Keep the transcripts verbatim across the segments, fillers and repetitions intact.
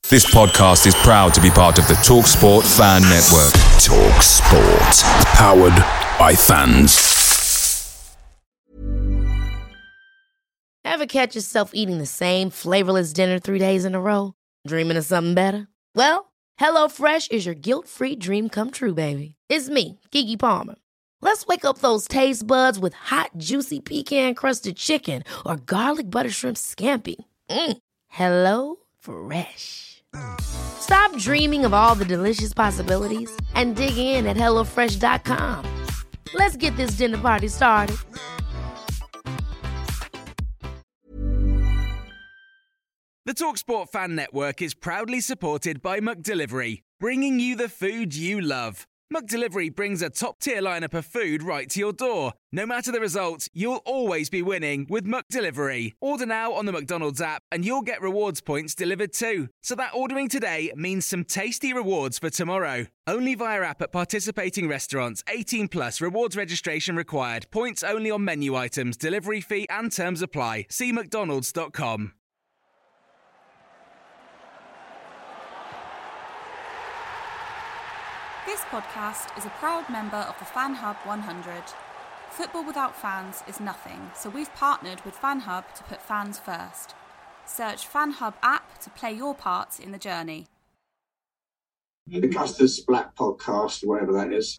This podcast is proud to be part of the TalkSport Fan Network. TalkSport. Powered by fans. Ever catch yourself eating the same flavorless dinner three days in a row? Dreaming of something better? Well, HelloFresh is your guilt-free dream come true, baby. It's me, Keke Palmer. Let's wake up those taste buds with hot, juicy pecan-crusted chicken or garlic butter shrimp scampi. Mm. Hello Fresh. Stop dreaming of all the delicious possibilities and dig in at hello fresh dot com. Let's get this dinner party started. The TalkSport Fan Network is proudly supported by McDelivery, bringing you the food you love. McDelivery brings a top-tier lineup of food right to your door. No matter the result, you'll always be winning with McDelivery. Order now on the McDonald's app and you'll get rewards points delivered too. So that ordering today means some tasty rewards for tomorrow. Only via app at participating restaurants. eighteen plus rewards registration required. Points only on menu items. Delivery fee and terms apply. See mcdonalds dot com. This podcast is a proud member of the Fan Hub one hundred. Football without fans is nothing, so we've partnered with Fan Hub to put fans first. Search Fan Hub app to play your part in the journey. The Custard's Black podcast, whatever that is.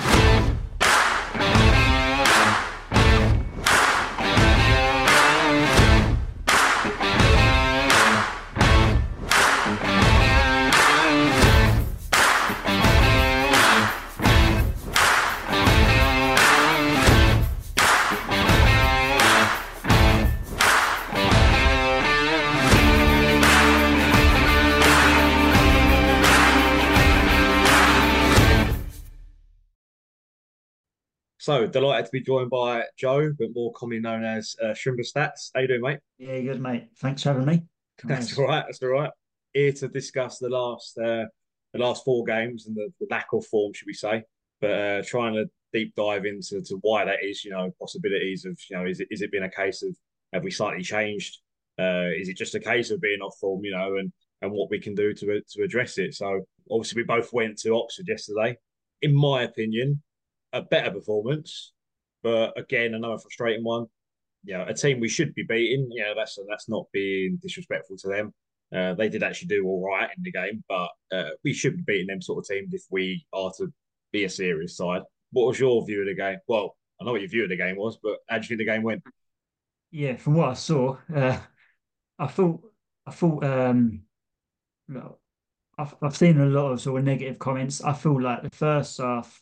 So, delighted to be joined by Joe, but more commonly known as uh, Shrimper Stats. How you doing, mate? Yeah, good, mate. Thanks for having me. That's all right. That's all right. Here to discuss the last uh, the last four games and the, the lack of form, should we say? But uh, trying to deep dive into to why that is. You know, possibilities of you know, is it is it been a case of have we slightly changed? Uh, is it just a case of being off form? You know, and and what we can do to to address it. So obviously, we both went to Oxford yesterday. In my opinion, a better performance, but again, another frustrating one. You know, a team we should be beating. You know, that's that's not being disrespectful to them. Uh, they did actually do all right in the game, but uh, we should be beating them sort of teams if we are to be a serious side. What was your view of the game? Well, I know what your view of the game was, but how do you think the game went? Yeah, from what I saw, uh, I thought, I thought, um, well, I've, I've seen a lot of sort of negative comments. I feel like the first half,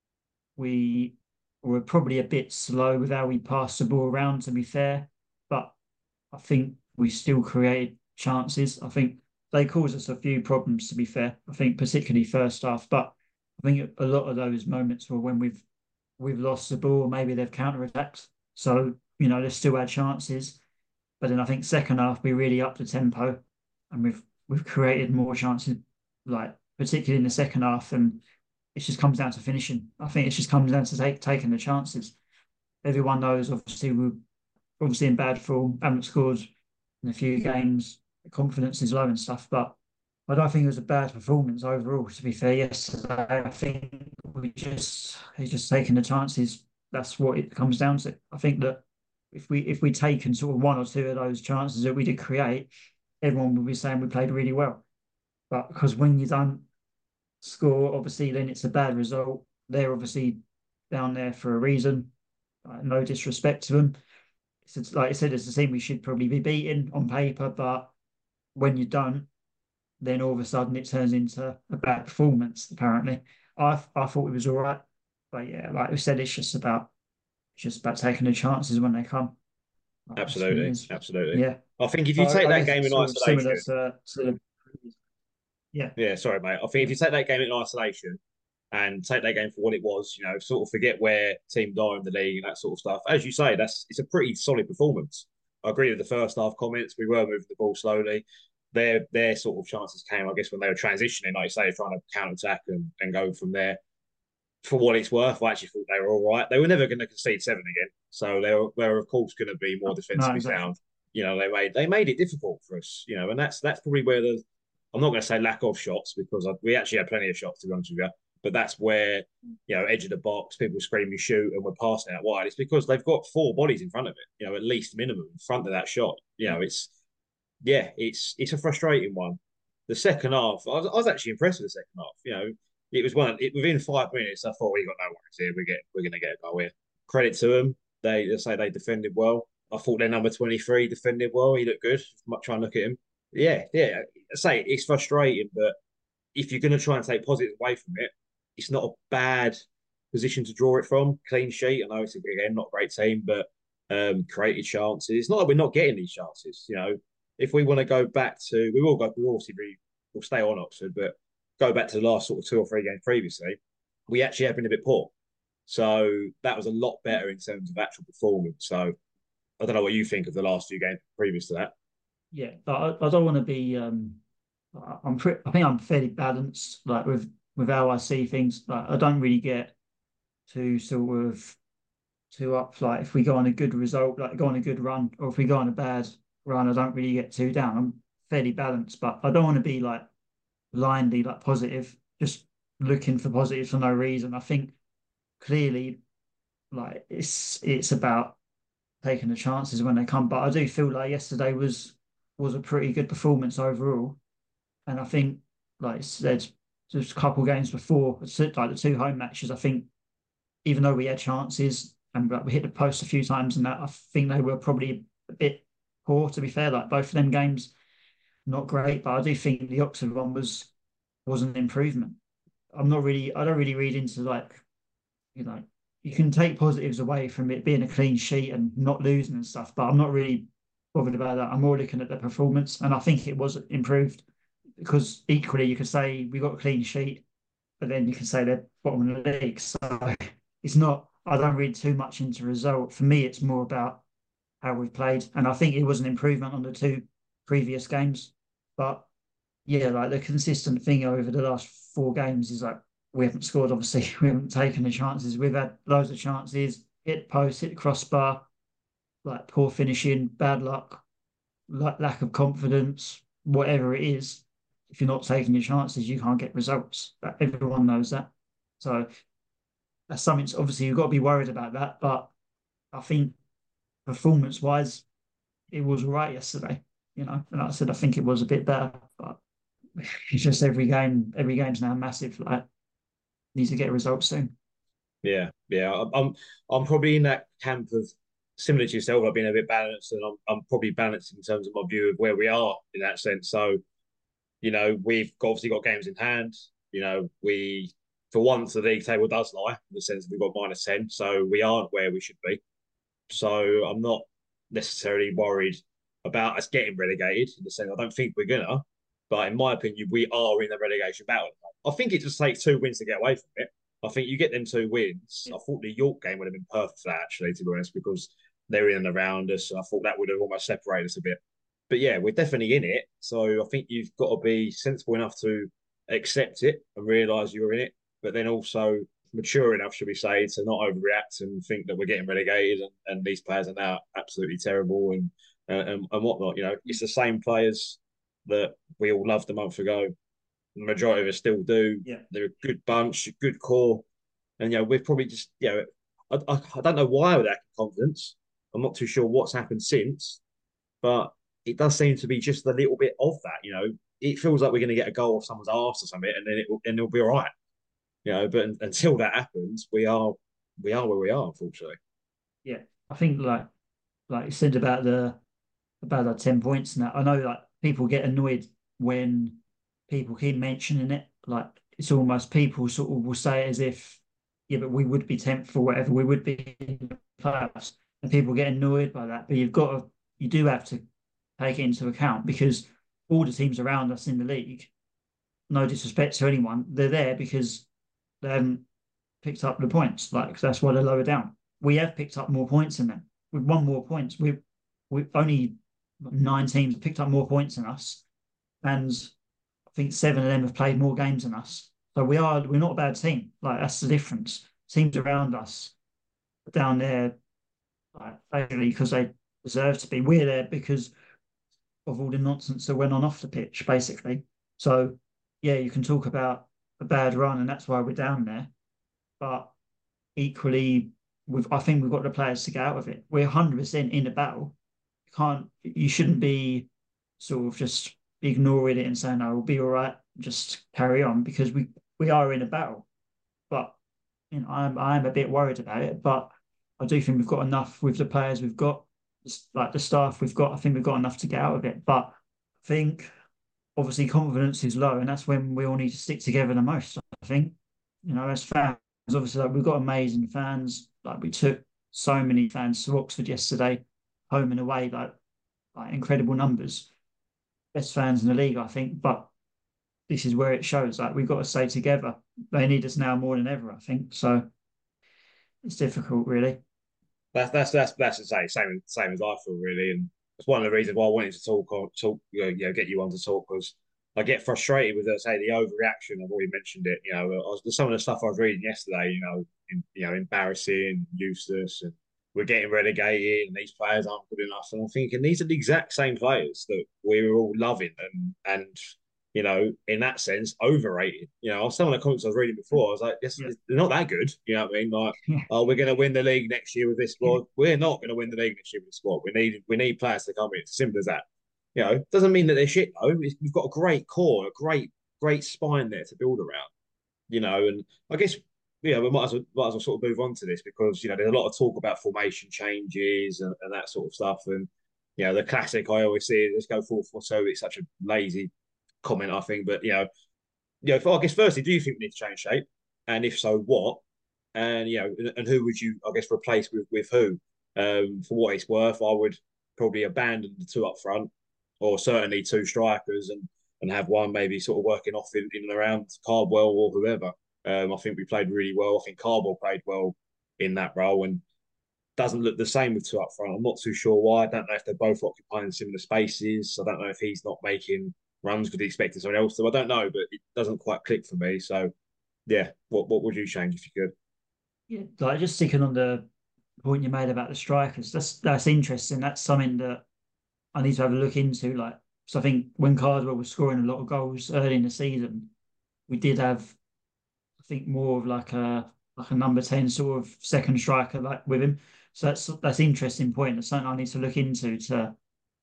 we were probably a bit slow with how we passed the ball around, to be fair. But I think we still created chances. I think they caused us a few problems, to be fair. I think particularly first half. But I think a lot of those moments were when we've we've lost the ball, maybe they've counter-attacked. So, you know, they still had chances. But then I think second half we really upped the tempo and we've we've created more chances, like particularly in the second half. And it just comes down to finishing. I think it just comes down to take, taking the chances. Everyone knows, obviously, we're obviously in bad form, haven't scored in a few games, the confidence is low and stuff, but I don't think it was a bad performance overall, to be fair, yesterday. I think we just, he's just taking the chances. That's what it comes down to. I think that if we if we taken sort of one or two of those chances that we did create, everyone would be saying we played really well. But because when you don't score, obviously, then it's a bad result. They're obviously down there for a reason. Uh, no disrespect to them. It's, like I said, it's a team we should probably be beating on paper, but when you don't, then all of a sudden it turns into a bad performance, apparently. I I thought it was all right. But yeah, like we said, it's just about it's just about taking the chances when they come. Like, absolutely, absolutely. Yeah. I think if you take I, that I game in isolation... To, to, yeah. Yeah, sorry, mate. I think if you take that game in isolation and take that game for what it was, you know, sort of forget where teams are in the league and that sort of stuff. As you say, that's it's a pretty solid performance. I agree with the first half comments. We were moving the ball slowly. Their their sort of chances came, I guess, when they were transitioning, like you say, trying to counter-attack and, and go from there. For what it's worth, I actually thought they were all right. They were never going to concede seven again. So they were, they were of course, going to be more defensively no, exactly. sound. You know, they made they made it difficult for us, you know, and that's that's probably where the I'm not going to say lack of shots because I, we actually had plenty of shots, to be honest with you. But that's where, you know, edge of the box, people screaming shoot and we're passing out wide. It's because they've got four bodies in front of it, you know, at least minimum in front of that shot. You know, it's, yeah, it's it's a frustrating one. The second half, I was, I was actually impressed with the second half. You know, it was one, it, within five minutes, I thought we got no worries here. We get, we're going to get a goal here. Credit to them. They, they say they defended well. I thought their number twenty-three defended well. He looked good. Try and look at him. Yeah, yeah. I say it's frustrating, but if you're going to try and take positives away from it, it's not a bad position to draw it from. Clean sheet. I know it's again not a great team, but um, created chances. It's not that we're not getting these chances. You know, if we want to go back to, we will go. We will obviously be, we'll stay on Oxford, but go back to the last sort of two or three games previously, we actually have been a bit poor. So that was a lot better in terms of actual performance. So I don't know what you think of the last few games previous to that. Yeah, but I, I don't want to be. Um, I'm. Pre- I think I'm fairly balanced. Like with with how I see things. Like I don't really get too sort of too up. Like if we go on a good result, like go on a good run, or if we go on a bad run, I don't really get too down. I'm fairly balanced, but I don't want to be like blindly like positive, just looking for positives for no reason. I think clearly, like it's it's about taking the chances when they come. But I do feel like yesterday was was a pretty good performance overall. And I think, like I said, just a couple of games before, like the two home matches, I think even though we had chances and like, we hit the post a few times and that, I think they were probably a bit poor, to be fair. Like both of them games, not great, but I do think the Oxford one was was an improvement. I'm not really, I don't really read into like, you know, you can take positives away from it being a clean sheet and not losing and stuff, but I'm not really bothered about that. I'm more looking at the performance, and I think it was improved because equally you could say we got a clean sheet, but then you can say they're bottom of the league. So it's not, I don't read too much into result. For me, it's more about how we've played, and I think it was an improvement on the two previous games. But yeah, like the consistent thing over the last four games is like we haven't scored, obviously. We haven't taken the chances. We've had loads of chances, hit post, hit crossbar, like poor finishing, bad luck, like lack of confidence, whatever it is. If you're not taking your chances, you can't get results. Everyone knows that. So that's something, obviously, you've got to be worried about that. But I think performance wise, it was all right yesterday. You know, and like I said, I think it was a bit better. But it's just every game, every game's now massive. Like, needs to get results soon. Yeah, yeah. I'm I'm probably in that camp of similar to yourself. I've been a bit balanced, and I'm I'm probably balanced in terms of my view of where we are in that sense. So, you know, we've obviously got games in hand. You know, we for once the league table does lie in the sense that we've got minus ten, so we aren't where we should be. So I'm not necessarily worried about us getting relegated in the sense I don't think we're gonna. But in my opinion, we are in the relegation battle. I think it just takes two wins to get away from it. I think you get them two wins. I thought the York game would have been perfect for that, actually, to be honest, because they're in and around us. I thought that would have almost separated us a bit. But yeah, we're definitely in it. So I think you've got to be sensible enough to accept it and realise you're in it, but then also mature enough, should we say, to not overreact and think that we're getting relegated and, and these players are now absolutely terrible and, uh, and and whatnot. You know, it's the same players that we all loved a month ago. The majority of us still do. Yeah. They're a good bunch, a good core. And, you know, we've probably just, you know, I, I, I don't know why with that confidence. I'm not too sure what's happened since, but it does seem to be just a little bit of that, you know. It feels like we're going to get a goal off someone's arse or something, and then it will, and it'll be all right, you know. But until that happens, we are we are where we are, unfortunately. Yeah, I think like like you said about the about our ten points and that. I know like people get annoyed when people keep mentioning it. Like it's almost people sort of will say it as if, yeah, but we would be tenth or whatever, we would be in the playoffs, and people get annoyed by that. But you've got to, you do have to take it into account because all the teams around us in the league, no disrespect to anyone, they're there because they haven't picked up the points. Like that's why they're lower down. We have picked up more points than them. We've won more points. We've we've only nine teams picked up more points than us, and I think seven of them have played more games than us. So we are we're not a bad team. Like that's the difference. Teams around us are down there, like basically because they deserve to be. We're there because of all the nonsense that went on off the pitch, basically. So yeah, you can talk about a bad run, and that's why we're down there. But equally, we've I think we've got the players to get out of it. We're one hundred percent in the battle. You can't, you shouldn't be sort of just ignoring it and saying, "No, we'll be all right, just carry on," because we we are in a battle. But you know, I'm I'm a bit worried about it. But I do think we've got enough with the players we've got, like the staff we've got. I think we've got enough to get out of it. But I think obviously confidence is low, and that's when we all need to stick together the most. I think, you know, as fans, obviously, like, we've got amazing fans. Like we took so many fans to Oxford yesterday, home and away, like like incredible numbers. Best fans in the league, I think. But this is where it shows. Like we've got to stay together. They need us now more than ever, I think. So it's difficult, really. That's that's that's that's the same same same as I feel really, and it's one of the reasons why I wanted to talk on talk you know, you know get you on to talk because I get frustrated with, uh, say, the overreaction. I've already mentioned it. You know, I was, some of the stuff I was reading yesterday. You know, in, you know, embarrassing, useless, and we're getting relegated, and these players aren't good enough. And I'm thinking these are the exact same players that we were all loving, and and you know, in that sense, overrated. You know, some of the comments I was reading before, I was like, this, Yeah. they're not that good. You know what I mean? Like, Yeah. oh, we're going to win the league next year with this squad. We're not going to win the league next year with this squad. We need we need players to come in. It's simple as that. You know, doesn't mean that they're shit though. It's, we've got a great core, a great great spine there to build around. You know, and I guess you know we might as well might as well sort of move on to this because you know there's a lot of talk about formation changes and, and that sort of stuff. And you know, the classic I always see is let's go four four two. It's such a lazy comment, I think. But you know, you know, I guess firstly, do you think we need to change shape? And if so, what? And you know, and who would you, I guess, replace with with who? Um, for what it's worth, I would probably abandon the two up front, or certainly two strikers, and and have one maybe sort of working off in, in and around Cardwell or whoever. Um, I think we played really well. I think Cardwell played well in that role, and doesn't look the same with two up front. I'm not too sure why. I don't know if they're both occupying similar spaces. I don't know if he's not making runs because he expected someone else to. I don't know, but it doesn't quite click for me. So, yeah, what what would you change if you could? Yeah, like just sticking on the point you made about the strikers, that's that's interesting. That's something that I need to have a look into. Like, so I think when Cardwell was scoring a lot of goals early in the season, we did have, I think, more of like a like a number ten sort of second striker like with him. So that's that's an interesting point. That's something I need to look into to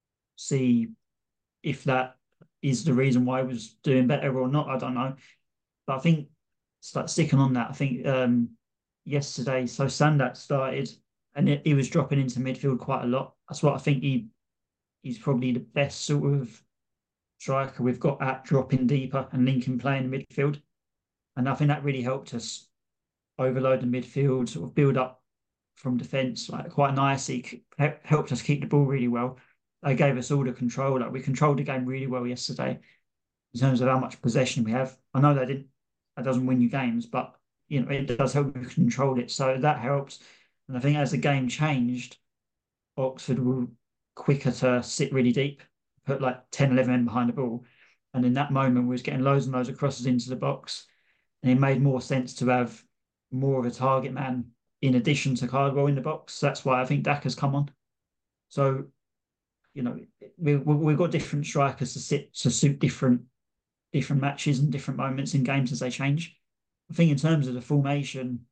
see if that is the reason why he was doing better or not. I don't know. But I think start sticking on that. I think um, yesterday, so Sandak started and it, he was dropping into midfield quite a lot. That's what I think he he's probably the best sort of striker we've got at dropping deeper and linking play in midfield. And I think that really helped us overload the midfield, sort of build up from defence like quite nicely, helped us keep the ball really well. They gave us all the control. Like we controlled the game really well yesterday in terms of how much possession we have. I know that didn't that doesn't win you games, but you know it does help you control it. So that helps. And I think as the game changed, Oxford were quicker to sit really deep, put like ten, eleven men behind the ball. And in that moment, we was getting loads and loads of crosses into the box. And it made more sense to have more of a target man in addition to Cardwell in the box. So that's why I think Daka's come on. So, you know, we, we've got different strikers to sit to suit different different matches and different moments in games as they change. I think in terms of the formation,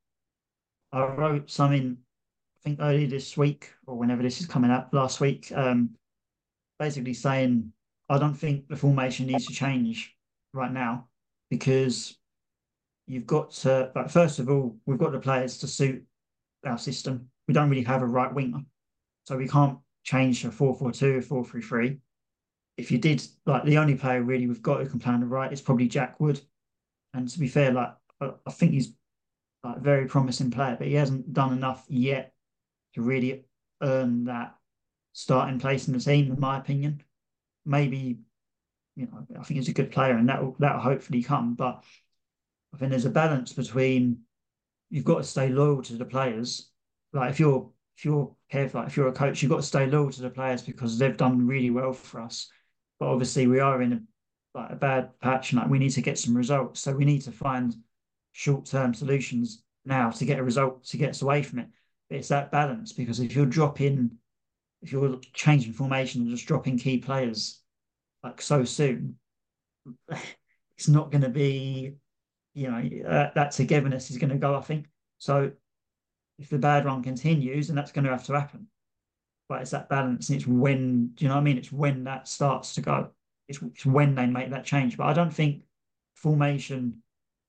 I wrote something, I think earlier this week or whenever this is coming up, last week, um, basically saying I don't think the formation needs to change right now because you've got to, like, first of all, we've got the players to suit our system. We don't really have a right winger, so we can't change to four four two, four three three. If you did, like the only player really we've got who can play on the right is probably Jack Wood. And to be fair, like I think he's like a very promising player, but he hasn't done enough yet to really earn that starting place in the team, in my opinion. Maybe, you know, I think he's a good player and that will that'll hopefully come. But I think there's a balance between you've got to stay loyal to the players. Like if you're if you're careful, like if you're a coach, you've got to stay loyal to the players because they've done really well for us. But obviously we are in a like a bad patch and like we need to get some results. So we need to find short-term solutions now to get a result to get us away from it. But it's that balance because if you're dropping, if you're changing formation and just dropping key players like so soon, it's not going to be, you know, uh, that togetherness is going to go, I think. So if the bad run continues, then that's going to have to happen. But it's that balance, and it's when, do you know what I mean? It's when that starts to go. It's, it's when they make that change. But I don't think formation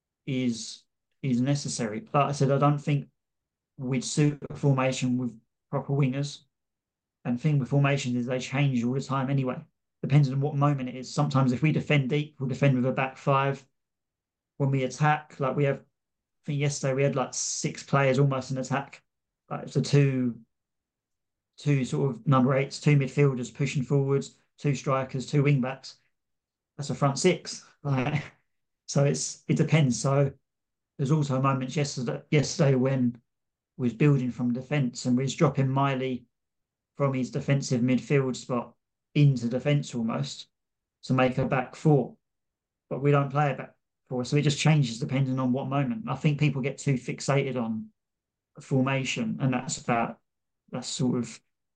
is is necessary. Like I said, I don't think we'd suit a formation with proper wingers. And the thing with formation is they change all the time anyway, depending on what moment it is. Sometimes if we defend deep, we'll defend with a back five. When we attack, like we have, I think yesterday we had like six players almost in attack. Like it's the two, two sort of number eights, two midfielders pushing forwards, two strikers, two wing backs. That's a front six. Like, so it's it depends. So there's also moments yesterday yesterday when we was building from defence and we was dropping Miley from his defensive midfield spot into defence almost to make a back four. But we don't play a back four. So it just changes depending on what moment. I think people get too fixated on formation, and that's about that's sort of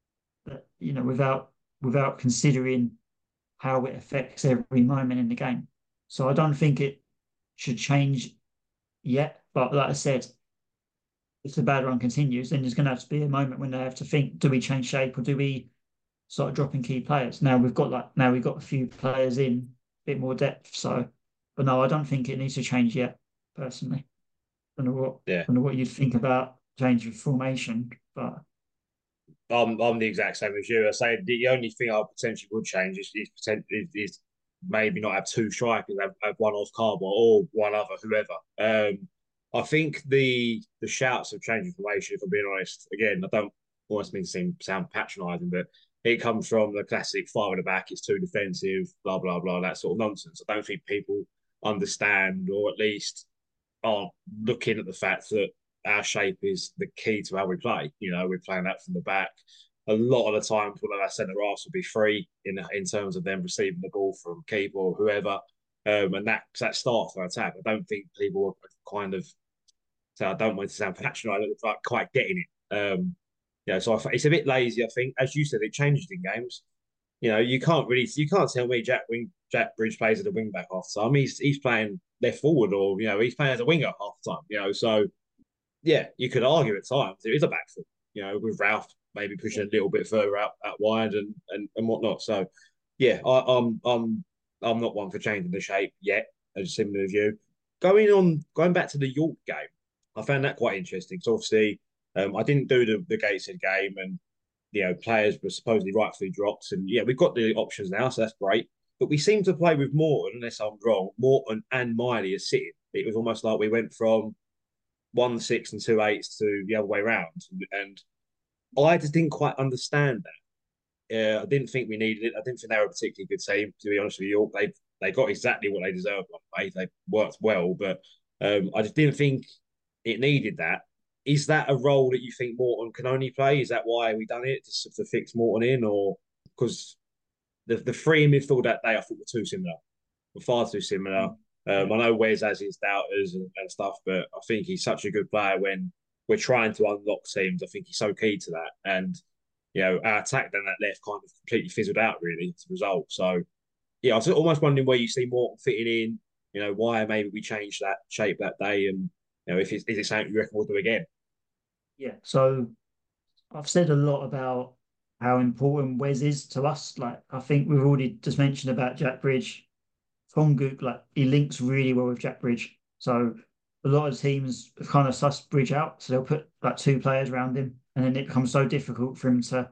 you know, without without considering how it affects every moment in the game. So I don't think it should change yet. But like I said, if the bad run continues, then there's going to have to be a moment when they have to think: do we change shape or do we start dropping key players? Now we've got like now we've got a few players in, a bit more depth. So, but no, I don't think it needs to change yet. Personally, I don't know what Yeah. I don't know what you'd think about change of formation, but I'm I'm the exact same as you. I say the only thing I potentially would change is is, is, is maybe not have two strikers, have, have one off Carbo or one other, whoever. Um, I think the the shouts of changing formation, if I'm being honest, again, I don't almost mean to seem sound patronising, but it comes from the classic five at the back, it's too defensive, blah blah blah, that sort of nonsense. I don't think people understand, or at least aren't looking at the fact that our shape is the key to how we play. You know, we're playing that from the back. A lot of the times, one of our centre halves will be free in in terms of them receiving the ball from keeper or whoever, um, and that that starts our attack. I don't think people are kind of. So I don't want to sound patronising, but quite getting it. Um, yeah, so I, it's a bit lazy. I think, as you said, it changes in games. You know, you can't really, you can't tell me Jack Wing, Jack Bridge plays as a wing back half the time. He's he's playing left forward, or you know, he's playing as a winger half the time. You know, so yeah, you could argue at times it is a back foot, you know, with Ralph maybe pushing a little bit further out, out wide and, and, and whatnot. So, yeah, I, I'm I'm I'm not one for changing the shape yet, as similar as you. Going on, going back to the York game, I found that quite interesting. So obviously, um, I didn't do the, the Gateshead game, and you know, players were supposedly rightfully dropped, and yeah, we've got the options now, so that's great. But we seem to play with Morton, unless I'm wrong. Morton and Miley are sitting. It was almost like we went from one six and two eights to the other way around, and I just didn't quite understand that. Uh, I didn't think we needed it. I didn't think they were a particularly good team, to be honest with you. They they got exactly what they deserved one way. They worked well, but um, I just didn't think it needed that. Is that a role that you think Morton can only play? Is that why we done it to, to fix Morton in, or because the the three in midfield that day I thought were too similar, were far too similar. Um, I know Wes has his doubters and, and stuff, but I think he's such a good player when we're trying to unlock teams. I think he's so key to that. And, you know, our attack down that left kind of completely fizzled out, really, as a result. So, yeah, I was almost wondering where you see Morton fitting in, you know, why maybe we changed that shape that day. And, you know, if it's, is it something you reckon we'll do again? yeah. So I've said a lot about how important Wes is to us. Like I think we've already just mentioned about Jack Bridge. Fongook, like he links really well with Jack Bridge. So a lot of teams have kind of sussed Bridge out. So they'll put like two players around him, and then it becomes so difficult for him to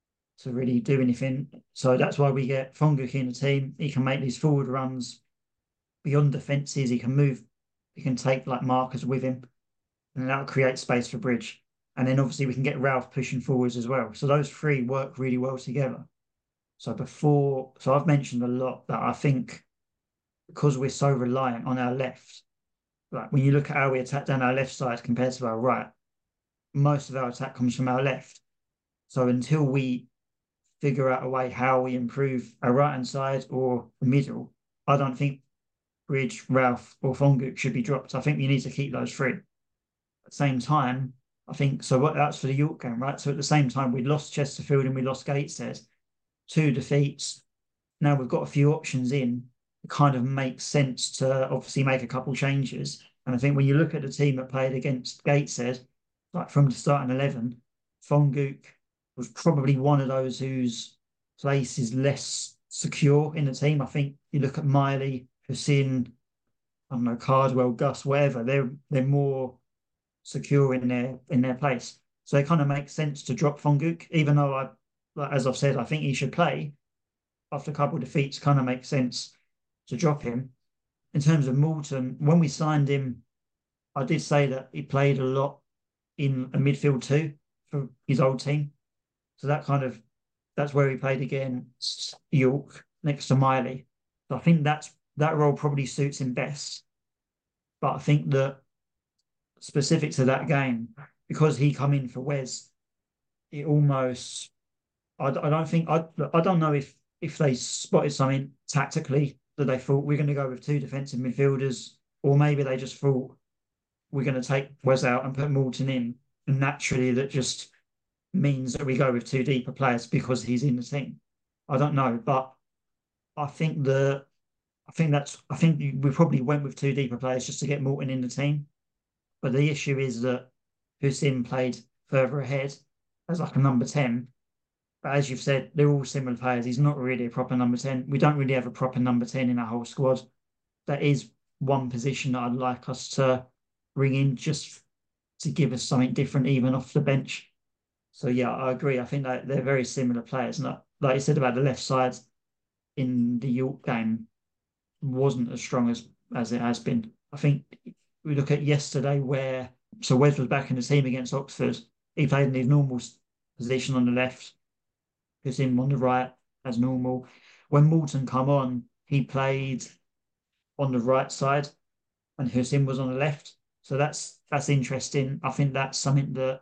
to really do anything. So that's why we get Fongook in the team. He can make these forward runs beyond defences. He can move. He can take like markers with him, and that'll create space for Bridge. And then obviously we can get Ralph pushing forwards as well. So those three work really well together. So before, so I've mentioned a lot that I think because we're so reliant on our left, like when you look at how we attack down our left side compared to our right, most of our attack comes from our left. So until we figure out a way how we improve our right hand side or the middle, I don't think Bridge, Ralph, or Fongook should be dropped. I think we need to keep those three. At the same time, I think so. What that's for the York game, right? So at the same time, we lost Chesterfield and we lost Gateshead, two defeats. Now we've got a few options in it kind of makes sense to obviously make a couple changes. And I think when you look at the team that played against Gateshead, like from the starting eleven, Fonguk was probably one of those whose place is less secure in the team. I think you look at Miley, Hussein, I don't know, Cardwell, Gus, whatever, they're they're more secure in their in their place. So it kind of makes sense to drop Fonguk, even though I, like, as I've said, I think he should play after a couple of defeats. Kind of makes sense to drop him. In terms of Moulton, when we signed him, I did say that he played a lot in a midfield too for his old team. So that kind of that's where he played against York next to Miley. So I think that's that role probably suits him best. But I think that specific to that game, because he come in for Wes, it almost I, I don't think I I don't know if if they spotted something tactically that they thought we're going to go with two defensive midfielders, or maybe they just thought we're going to take Wes out and put Moulton in, and naturally that just means that we go with two deeper players because he's in the team. I don't know, but I think the I think that's I think we probably went with two deeper players just to get Moulton in the team. But the issue is that Hussein played further ahead as like a number ten. But as you've said, they're all similar players. He's not really a proper number ten. We don't really have a proper number ten in our whole squad. That is one position that I'd like us to bring in just to give us something different, even off the bench. So yeah, I agree. I think that they're very similar players. And like you said about the left side in the York game, wasn't as strong as as it has been. I think we look at yesterday where so Wes was back in the team against Oxford. He played in his normal position on the left, him on the right as normal. When Moulton come on, he played on the right side and Hussein was on the left. So that's that's interesting. I think that's something that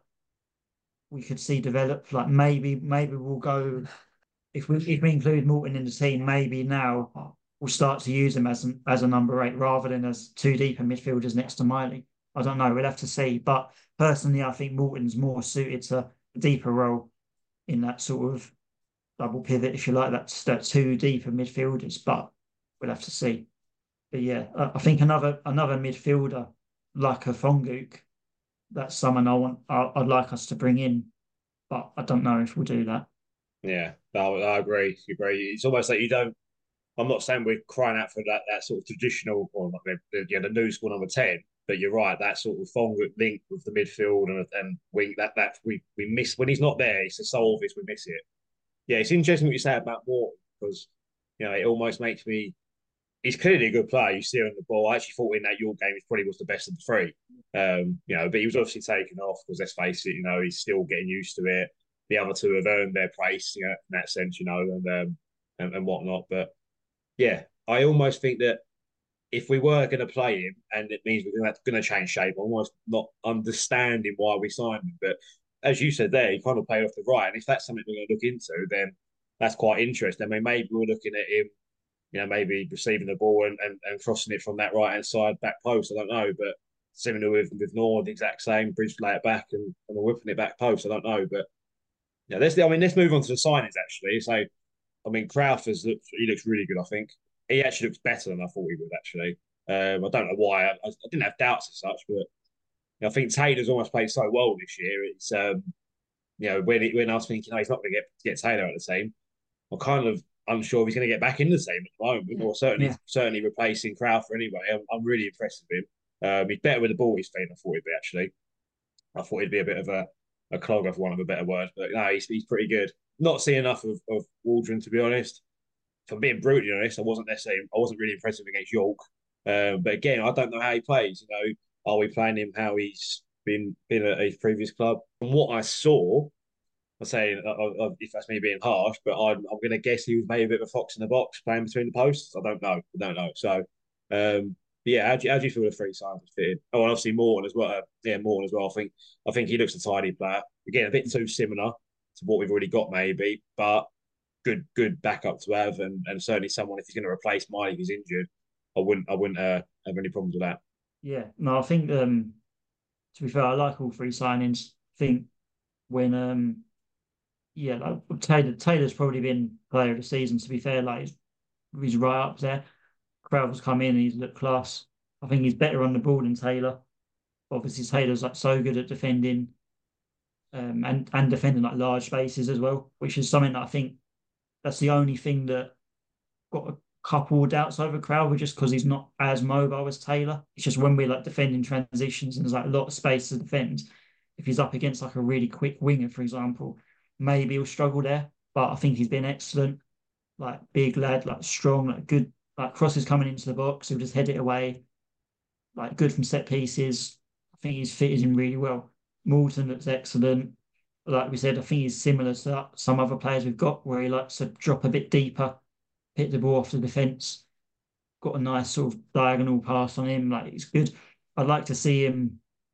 we could see develop. Like maybe maybe we'll go if we if we include Moulton in the team, maybe now we'll start to use him as an, as a number eight rather than as two deeper midfielders next to Miley. I don't know. We'll have to see. But personally, I think Moulton's more suited to a deeper role in that sort of double pivot, if you like, that's that two deeper midfielders. But we'll have to see. But yeah, I think another another midfielder like a Fonguk, that's someone I want. I'd like us to bring in, but I don't know if we'll do that. Yeah, no, I agree. I agree. It's almost like you don't. I'm not saying we're crying out for that that sort of traditional or like the, the, the new school number ten, but you're right. That sort of Fonguk link with the midfield and and we that that we we miss when he's not there. It's so obvious we miss it. Yeah, it's interesting what you say about Morton because you know it almost makes me. He's clearly a good player. You see him on the ball. I actually thought in that York game he probably was the best of the three. Um, you know, but he was obviously taken off because let's face it, you know, he's still getting used to it. The other two have earned their place, you know, in that sense, you know, and um, and, and whatnot. But yeah, I almost think that if we were going to play him, and it means we're going to change shape, I'm almost not understanding why we signed him. But as you said there, he kind of played off the right, and if that's something we're going to look into, then that's quite interesting. I mean, maybe we're looking at him you know, maybe receiving the ball and, and, and crossing it from that right hand side back post. I don't know, but similar with with Nord, the exact same. Bridge lay it back and, and whipping it back post. I don't know, but yeah, let's. I mean, let's move on to the signings actually. So, I mean, Crowthers looks he looks really good. I think he actually looks better than I thought he would. Actually, um, I don't know why. I, I didn't have doubts as such, but you know, I think Taylor's almost played so well this year. It's um, you know, when it, when I was thinking, oh, he's not going to get get Taylor at the team. I'm kind of unsure if he's going to get back in the team at the moment, or certainly yeah. certainly replacing Crowther anyway. I'm, I'm really impressed with him. Um, he's better with the ball. He's feet. I thought he'd be actually. I thought he'd be a bit of a, a clogger, for want of a better word, but no, he's he's pretty good. Not seeing enough of, of Waldron, to be honest. If I'm being brutally honest, I wasn't necessarily I wasn't really impressed with him against York. Um, but again, I don't know how he plays. You know, are we playing him how he's been been at his previous club? From what I saw, I'm saying uh, uh, if that's me being harsh, but I'm, I'm going to guess he was maybe a bit of a fox in the box playing between the posts. I don't know. I don't know. So, um, yeah, how do, you, how do you feel the three signings fitted? Oh, and obviously Morton as well. Uh, yeah, Morton as well. I think I think he looks a tidy player. Again, a bit too similar to what we've already got, maybe, but good good backup to have, and, and certainly someone if he's going to replace Mike if he's injured, I wouldn't I wouldn't uh, have any problems with that. Yeah, no, I think um, to be fair, I like all three signings. I think when um. Yeah, like Taylor. Taylor's probably been player of the season. To be fair, like he's, he's right up there. Crowell's come in and he's looked class. I think he's better on the ball than Taylor. Obviously, Taylor's like so good at defending um, and and defending like large spaces as well, which is something that I think that's the only thing that got a couple of doubts over Crowell, just because he's not as mobile as Taylor. It's just when we're like defending transitions and there's like a lot of space to defend. If he's up against like a really quick winger, for example, maybe he'll struggle there. But I think he's been excellent, like big lad, like strong, like good, like crosses coming into the box. He'll just head it away, like good from set pieces. I think he's fitted in really well. Moulton looks excellent. Like we said, I think he's similar to some other players we've got, where he likes to drop a bit deeper, hit the ball off the defence. Got a nice sort of diagonal pass on him. Like it's good. I'd like to see him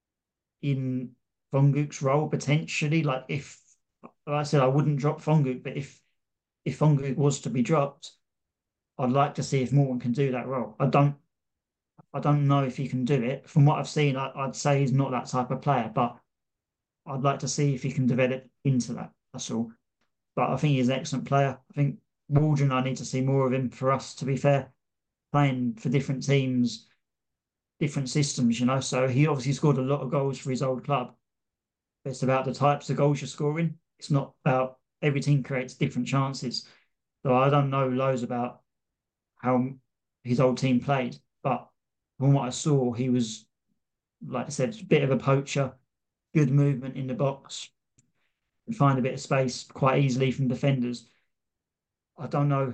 in Fongook's role potentially. Like if, like I said, I wouldn't drop Fongook, but if if Fongook was to be dropped, I'd like to see if Morton can do that role. I don't, I don't know if he can do it. From what I've seen, I, I'd say he's not that type of player, but I'd like to see if he can develop into that. That's all. But I think he's an excellent player. I think Waldron, I need to see more of him for us, to be fair. Playing for different teams, different systems, you know. So he obviously scored a lot of goals for his old club. It's about the types of goals you're scoring. It's not about every team creates different chances. So I don't know loads about how his old team played, but from what I saw, he was, like I said, a bit of a poacher, good movement in the box, and find a bit of space quite easily from defenders. I don't know.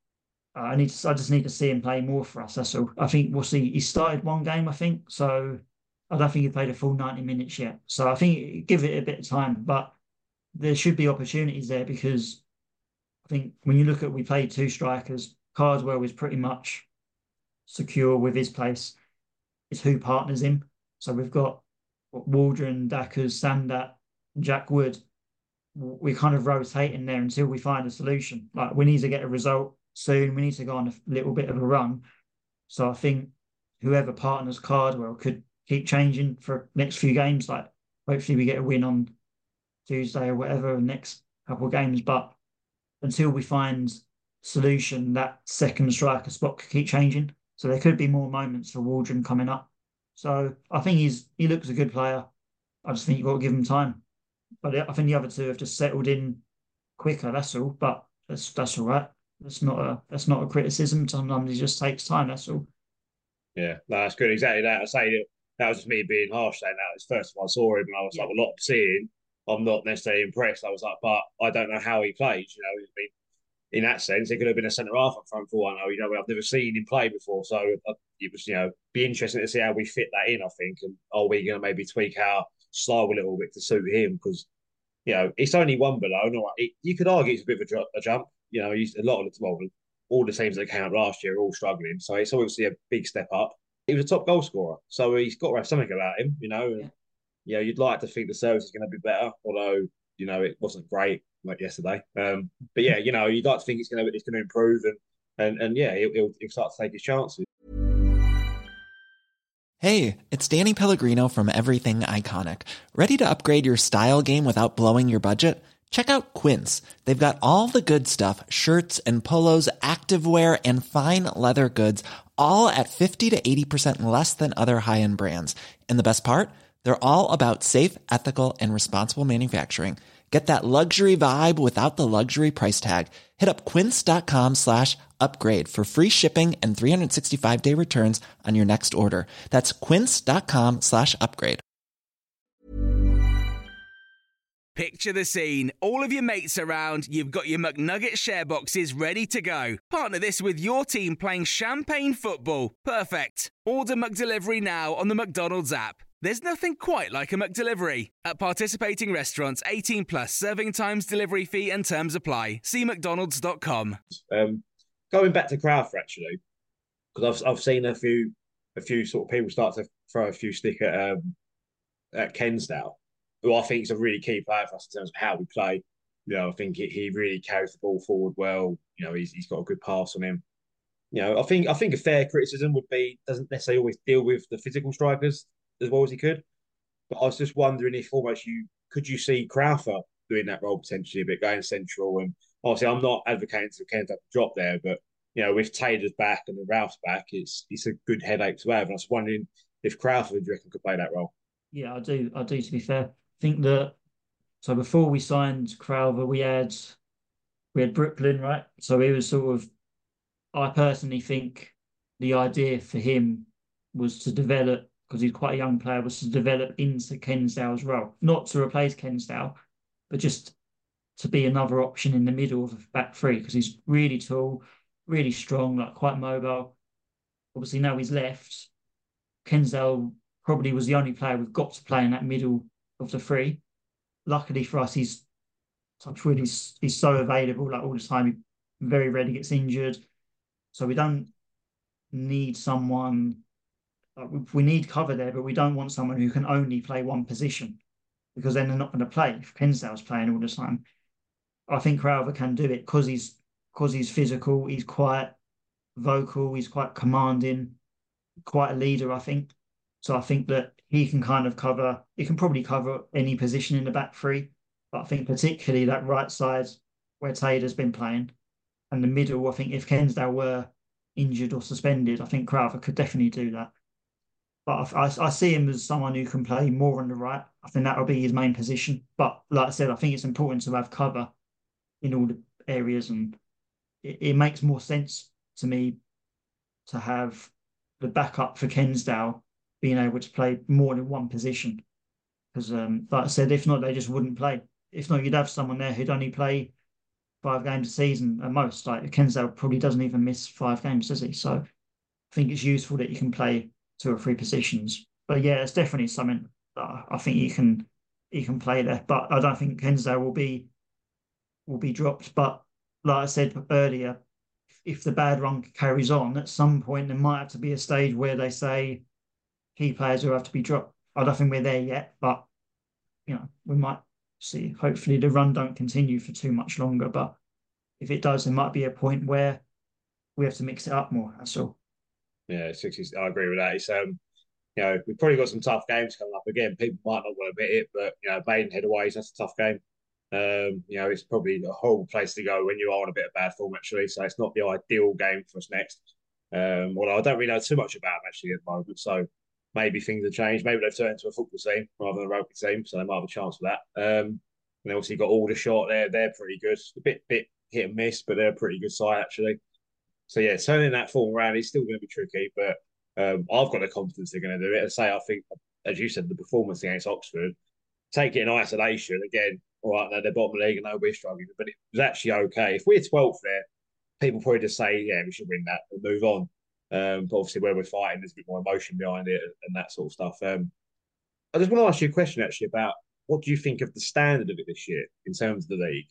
I need to, I just need to see him play more for us. That's all. I think we'll see. He started one game, I think, so I don't think he played a full ninety minutes yet. So I think give it a bit of time, but there should be opportunities there, because I think when you look at, we played two strikers, Cardwell is pretty much secure with his place. It's who partners him. So we've got Waldron, Dackers, Sandat, Jack Wood. We're kind of rotating there until we find a solution. Like we need to get a result soon. We need to go on a little bit of a run. So I think whoever partners Cardwell could keep changing for next few games. Like hopefully we get a win on Tuesday or whatever, next couple of games. But until we find solution, that second striker spot could keep changing. So there could be more moments for Waldron coming up. So I think he's he looks a good player. I just think you've got to give him time. But I think the other two have just settled in quicker, that's all. But that's that's all right. That's not a that's not a criticism. Sometimes it just takes time, that's all. Yeah, no, that's good. Exactly that. I say that that was just me being harsh saying that. It's the first time I saw him and I was yeah. like, well, not seeing, I'm not necessarily impressed. I was like, but I don't know how he plays, you know. I mean, in that sense, it could have been a centre half up front for one. I know, you know, I've never seen him play before, so it was, you know, be interesting to see how we fit that in. I think, and are we going to maybe tweak our style a little bit to suit him? Because, you know, it's only one below. No, it, you could argue it's a bit of a, a jump. You know, he's, a lot of the well, all the teams that came out last year are all struggling, so it's obviously a big step up. He was a top goal scorer, so he's got to have something about him. You know, yeah. You know, you'd like to think the service is going to be better, although you know it wasn't great like yesterday. Um, but yeah, you know, you'd like to think it's going to it's going to improve, and and and yeah, he'll, he'll, he'll start to take his chances. Hey, it's Danny Pellegrino from Everything Iconic. Ready to upgrade your style game without blowing your budget? Check out Quince. They've got all the good stuff, shirts and polos, activewear, and fine leather goods, all at fifty to eighty percent less than other high-end brands. And the best part? They're all about safe, ethical, and responsible manufacturing. Get that luxury vibe without the luxury price tag. Hit up quince.com slash upgrade for free shipping and three sixty-five day returns on your next order. That's quince.com slash upgrade. Picture the scene. All of your mates around, you've got your McNugget share boxes ready to go. Partner this with your team playing champagne football. Perfect. Order McDelivery now on the McDonald's app. There's nothing quite like a McDelivery. At participating restaurants, eighteen plus, serving times, delivery fee and terms apply. See mcdonalds dot com. Um, going back to Crowther, actually, because I've I've seen a few a few sort of people start to throw a few stick at um, at Kensdale, who I think is a really key player for us in terms of how we play. You know, I think he, he really carries the ball forward well. You know, he's he's got a good pass on him. You know, I think I think a fair criticism would be doesn't necessarily always deal with the physical strikers as well as he could. But I was just wondering if almost you could you see Crowther doing that role potentially a bit, going central. And obviously I'm not advocating for Kensdale to drop there, but you you know, with Taylor's back and the Ralph's back, it's it's a good headache to have. And I was wondering if Crawford, do you reckon, could play that role? Yeah, I do. I do. To be fair, I think that. So before we signed Crowther, we had we had Brooklyn, right? So he was sort of. I personally think the idea for him was to develop, because he's quite a young player, was to develop into Kensdale's role, not to replace Kensdale, but just to be another option in the middle of the back three, because he's really tall, really strong, like quite mobile. Obviously, now he's left. Kensdale probably was the only player we've got to play in that middle of the three. Luckily for us, he's touch wood, he's, he's so available like all the time. He very rarely gets injured. So we don't need someone, uh, we need cover there, but we don't want someone who can only play one position, because then they're not going to play if Kensdale's playing all the time. I think Crowther can do it because he's because he's physical, he's quite vocal, he's quite commanding, quite a leader, I think. So I think that he can kind of cover, he can probably cover any position in the back three. But I think particularly that right side where Taylor's been playing, and the middle, I think if Kensdale were injured or suspended, I think Crowther could definitely do that. But I, I, I see him as someone who can play more on the right. I think that will be his main position. But like I said, I think it's important to have cover in all the areas, and it, it makes more sense to me to have the backup for Kensdale being able to play more than one position. Because, um, like I said, if not, they just wouldn't play. If not, you'd have someone there who'd only play five games a season at most. Like Kensdale probably doesn't even miss five games, does he? So I think it's useful that you can play two or three positions. But yeah, it's definitely something that I think you can you can play there. But I don't think Kensdale will be will be dropped. But like I said earlier, if the bad run carries on, at some point there might have to be a stage where they say key players will have to be dropped. I don't think we're there yet, but you know, we might see. Hopefully the run don't continue for too much longer. But if it does, there might be a point where we have to mix it up more. That's all. Yeah, sixties. I agree with that. It's um, you know, we've probably got some tough games coming up again. People might not want to bet it, but you know, Maidenhead away, that's a tough game. Um, you know, it's probably a horrible place to go when you are on a bit of bad form, actually. So it's not the ideal game for us next. Um, although I don't really know too much about them actually at the moment. So maybe things have changed. Maybe they've turned into a football team rather than a rugby team. So they might have a chance for that. Um, and obviously got Aldershot there. They're pretty good. A bit, bit hit and miss, but they're a pretty good side actually. So yeah, turning that form around is still going to be tricky, but um, I've got the confidence they're going to do it. I say, I think, as you said, the performance against Oxford, take it in isolation again. All right, no, they're bottom of the league and no, we're struggling, but it was actually okay. If we're twelfth there, people probably just say, yeah, we should win that and move on. Um, but obviously, where we're fighting, there's a bit more emotion behind it and that sort of stuff. Um, I just want to ask you a question actually about what do you think of the standard of it this year in terms of the league?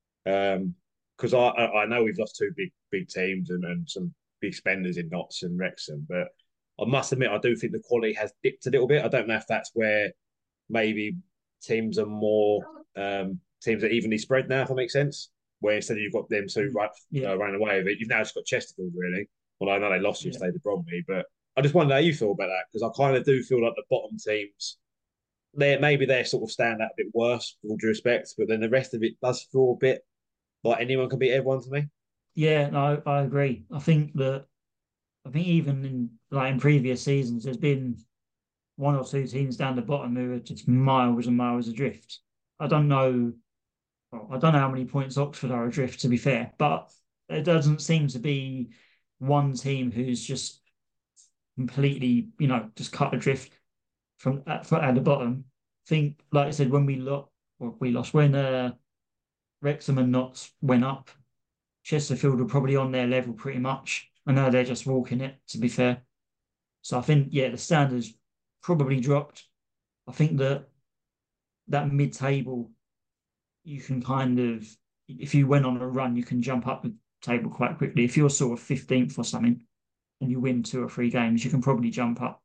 Um, because I, I know we've lost two big big teams and, and some big spenders in Notts and Wrexham, but I must admit I do think the quality has dipped a little bit. I don't know if that's where maybe teams are more um, teams are evenly spread now, if that makes sense. Where instead of you've got them two right yeah. uh, running away with it, you've now just got Chesterfield really. Well, I know they lost yesterday yeah. to Bromley, but I just wonder how you feel about that because I kind of do feel like the bottom teams, they maybe they sort of stand out a bit worse, with all due respect, but then the rest of it does feel a bit like anyone can beat everyone to me. Yeah, no, I agree. I think that I think even in like in previous seasons, there's been one or two teams down the bottom who are just miles and miles adrift. I don't know. Well, I don't know how many points Oxford are adrift, to be fair, but there doesn't seem to be one team who's just completely, you know, just cut adrift from at, at the bottom. I think, like I said, when we lost, or we lost when uh, Wrexham and Notts went up, Chesterfield were probably on their level pretty much. I know they're just walking it, to be fair. So I think, yeah, the standards probably dropped. I think that that mid-table, you can kind of, if you went on a run, you can jump up the table quite quickly. If you're sort of fifteenth or something and you win two or three games, you can probably jump up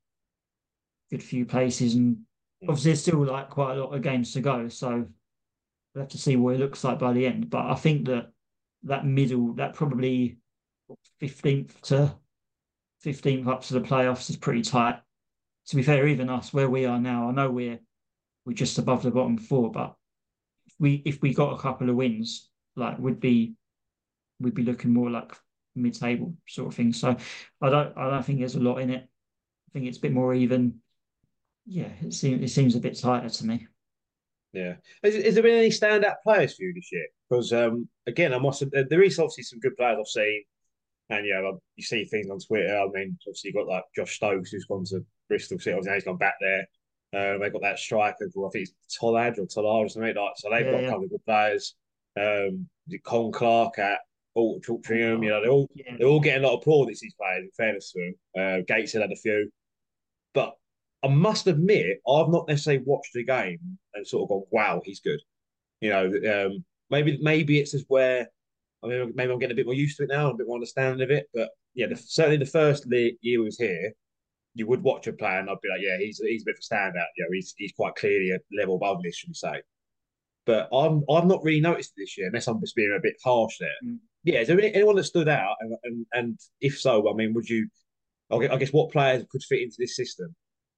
a good few places. And obviously there's still like quite a lot of games to go. So we'll have to see what it looks like by the end. But I think that that middle, that probably fifteenth to fifteenth up to the playoffs is pretty tight. To be fair, even us, where we are now, I know we're we're just above the bottom four, but if we if we got a couple of wins, like would be we'd be looking more like mid-table sort of thing. So I don't I don't think there's a lot in it. I think it's a bit more even. Yeah, it seems it seems a bit tighter to me. Yeah. Has, has there been any standout players for you this year? Because um, again, I must have, there is obviously some good players I've seen, and yeah, like, you see things on Twitter. I mean, obviously you've got like Josh Stokes who's gone to Bristol City. Obviously, now he's gone back there. Uh, they've got that striker called, I think it's Tollard or Tollard or something like. So they've Yeah, got a yeah. couple of good players. Um, is it Con Clark at Altrincham? You know, they're all Yeah. they're all getting a lot of plaudits. These players, in fairness to them. Uh, Gates had a few, but I must admit, I've not necessarily watched the game and sort of gone, "Wow, he's good." You know, um, maybe maybe it's just where I mean, maybe I'm getting a bit more used to it now, a bit more understanding of it. But yeah, the, certainly the first year he was here, you would watch a player and I'd be like, yeah, he's he's a bit of a standout. You know, he's he's quite clearly a level above this, should we say? But I'm I've not really noticed it this year, unless I'm just being a bit harsh there. Mm. Yeah, is there any, anyone that stood out? And, and and if so, I mean, would you? I guess what players could fit into this system?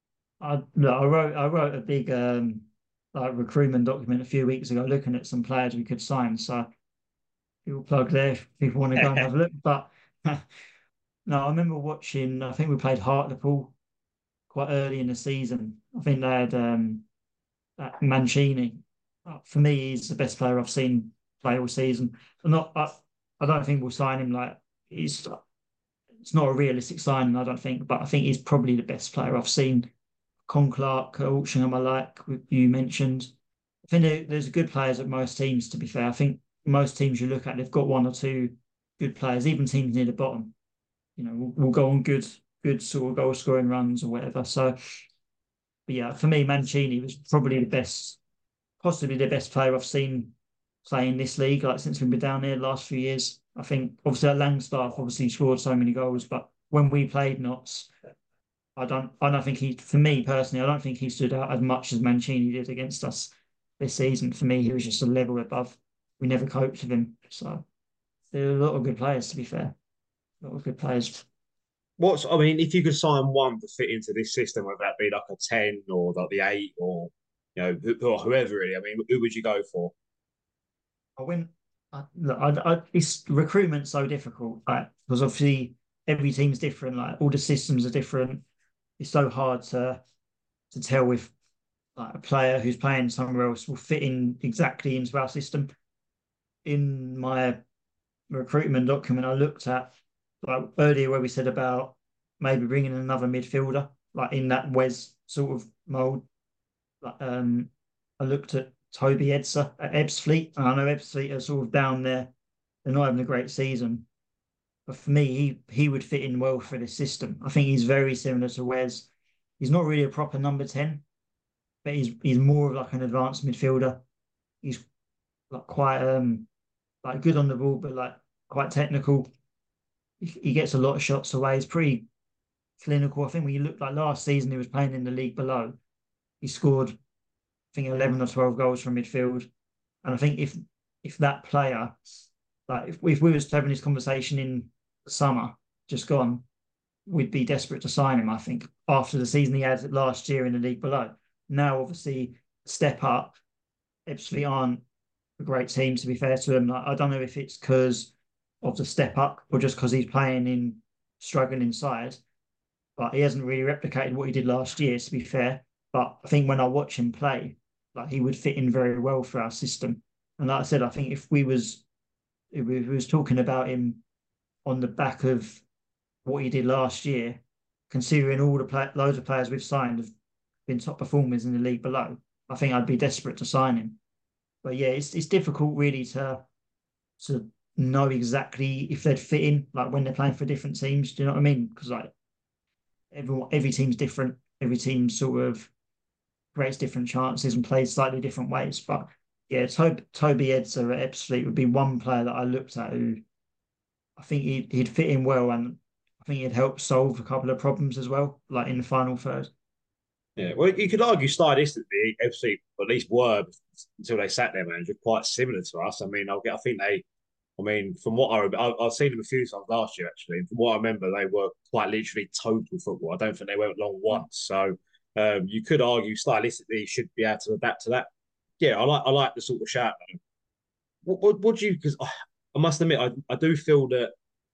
I look, I wrote I wrote a big um like recruitment document a few weeks ago looking at some players we could sign. So people plug there if people want to go and have a look. But no, I remember watching, I think we played Hartlepool quite early in the season. I think they had um uh, Mancini. Uh, For me, he's the best player I've seen play all season. I'm not I, I don't think we'll sign him like he's it's not a realistic signing, I don't think, but I think he's probably the best player I've seen. Con Clark, Altrincham, I like you mentioned. I think there, there's good players at most teams, to be fair. I think most teams you look at, they've got one or two good players, even teams near the bottom. You know, will will go on good, good sort of goal scoring runs or whatever. So, but yeah, for me, Mancini was probably the best, possibly the best player I've seen playing this league, like since we've been down there the last few years. I think obviously at Langstaff obviously scored so many goals, but when we played Notts, I don't I don't think he for me personally, I don't think he stood out as much as Mancini did against us this season. For me, he was just a level above. We never coped with him. So there are a lot of good players, to be fair. A lot of good players. What's I mean, if you could sign one to fit into this system, whether that be like a ten or like the eight or you know who, or whoever really, I mean, who would you go for? I went I, look, I, I, it's recruitment so difficult, like, because obviously every team's different, like all the systems are different. It's so hard to to tell if like a player who's playing somewhere else will fit in exactly into our system. In my recruitment document, I looked at like earlier where we said about maybe bringing another midfielder, like in that Wes sort of mold. Like, um, I looked at Toby Edser at Ebbsfleet, and I know Ebbsfleet are sort of down there. They're not having a great season, but for me, he he would fit in well for this system. I think he's very similar to Wes. He's not really a proper number ten, but he's he's more of like an advanced midfielder. He's like quite um like good on the ball, but like quite technical. He, he gets a lot of shots away. He's pretty clinical. I think when you look like last season, he was playing in the league below. He scored, I think, eleven or twelve goals from midfield. And I think if if that player, like if, if we was having this conversation in the summer, just gone, we'd be desperate to sign him, I think, after the season he had last year in the league below. Now, obviously, step up. Ipswich aren't a great team, to be fair to him. Like, I don't know if it's because of the step up or just because he's playing in struggling inside, but he hasn't really replicated what he did last year, to be fair. But I think when I watch him play, like he would fit in very well for our system. And like I said, I think if we was if we was talking about him on the back of what he did last year, considering all the play, loads of players we've signed have been top performers in the league below, I think I'd be desperate to sign him. But yeah, it's it's difficult really to to know exactly if they'd fit in, like when they're playing for different teams. Do you know what I mean? Because like everyone, every team's different. Every team sort of creates different chances and plays slightly different ways. But yeah, Toby, Toby Edser at Ebbsfleet would be one player that I looked at who I think he'd, he'd fit in well, and I think he'd help solve a couple of problems as well, like in the final third. Yeah, well, you could argue stylistically, F C at least were until they sat their manager quite similar to us. I mean, I'll get, I think they, I mean, from what I remember, I, I've seen them a few times last year actually. And from what I remember, they were quite literally total football. I don't think they went long once. So um, you could argue stylistically he should be able to adapt to that. Yeah, I like I like the sort of shout though. What, what, what do you? Because I, I must admit, I, I do feel that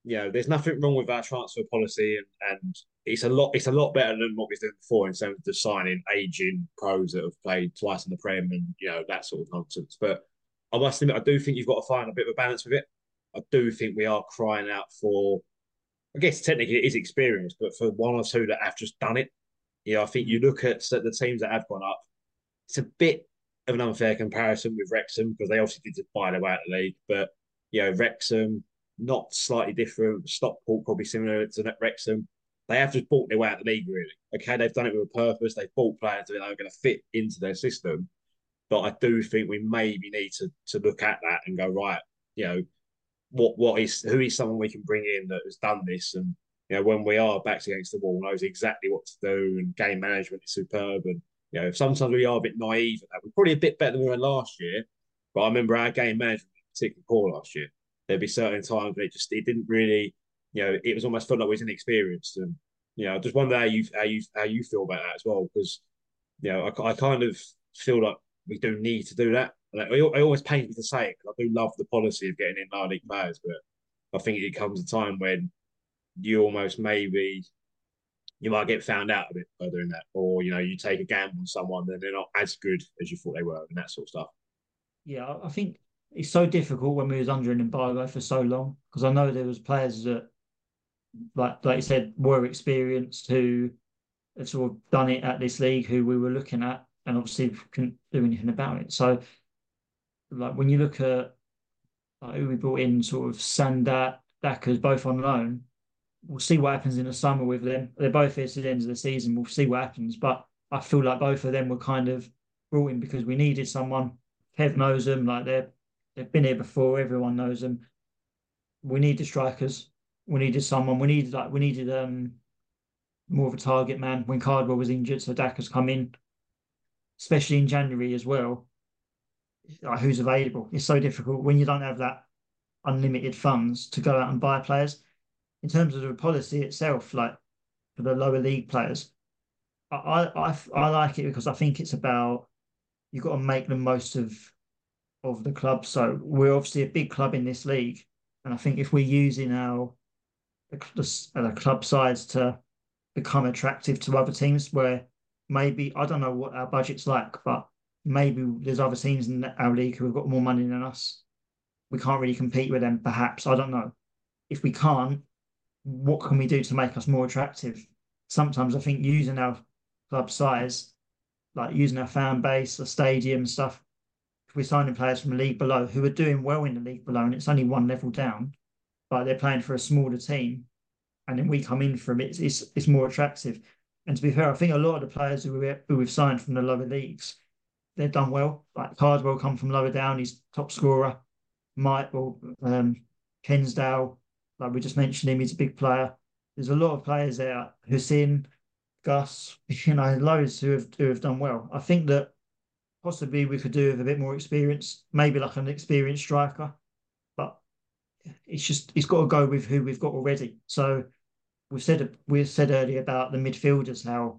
you know, there's nothing wrong with our transfer policy, and, and it's a lot it's a lot better than what we've done before in terms of signing aging pros that have played twice in the Prem and you know that sort of nonsense. But I must admit, I do think you've got to find a bit of a balance with it. I do think we are crying out for, I guess technically it is experience, but for one or two that have just done it. You know, I think you look at the teams that have gone up, it's a bit of an unfair comparison with Wrexham because they obviously did just buy their way out of the league. But, you know, Wrexham, not slightly different. Stockport probably similar to Wrexham. They have just bought their way out of the league, really. Okay, they've done it with a purpose. They've bought players that are going to fit into their system. But I do think we maybe need to to look at that and go, right, you know, what what is who is someone we can bring in that has done this, and you know when we are backs against the wall, knows exactly what to do, and game management is superb. And you know sometimes we are a bit naive at that. We're probably a bit better than we were last year, but I remember our game management was particularly poor last year. There'd be certain times when it just it didn't really, you know, it was almost felt like we was inexperienced. And you know, I just wonder how you how you how you feel about that as well, because you know I, I kind of feel like we do need to do that. Like, it, it always pains me to say it because I do love the policy of getting in La League players, but I think it comes a time when you almost maybe you might get found out a bit by doing that, or you know you take a gamble on someone and they're not as good as you thought they were, and that sort of stuff. Yeah, I think it's so difficult when we was under an embargo for so long because I know there was players that, like like you said, were experienced who have sort of done it at this league who we were looking at, and obviously couldn't do anything about it. So, like when you look at like, who we brought in, sort of Sandat, Dackers, both on loan, we'll see what happens in the summer with them. They're both here to the end of the season. We'll see what happens. But I feel like both of them were kind of brought in because we needed someone. Kev knows them, like they're they've been here before. Everyone knows them. We needed strikers. We needed someone. We needed like we needed um more of a target man when Cardwell was injured. So Dackers come in, especially in January as well. Like who's available? It's so difficult when you don't have that unlimited funds to go out and buy players. In terms of the policy itself, like for the lower league players, I I I like it because I think it's about you've got to make the most of of the club. So we're obviously a big club in this league, and I think if we're using our the, the club size to become attractive to other teams, where maybe I don't know what our budget's like, but maybe there's other teams in our league who have got more money than us. We can't really compete with them, perhaps. I don't know. If we can't, what can we do to make us more attractive? Sometimes I think using our club size, like using our fan base, the stadium stuff, if we're signing players from the league below who are doing well in the league below and it's only one level down, but they're playing for a smaller team, and then we come in from it, it's, it's more attractive. And to be fair, I think a lot of the players who, we, who we've signed from the lower leagues, they've done well. Like Cardwell come from lower down, he's top scorer. Michael, um, Kensdale, like we just mentioned him, he's a big player. There's a lot of players there. Hussein, Gus, you know, loads who have who have done well. I think that possibly we could do with a bit more experience, maybe like an experienced striker. But it's just it's got to go with who we've got already. So we said we said earlier about the midfielders, how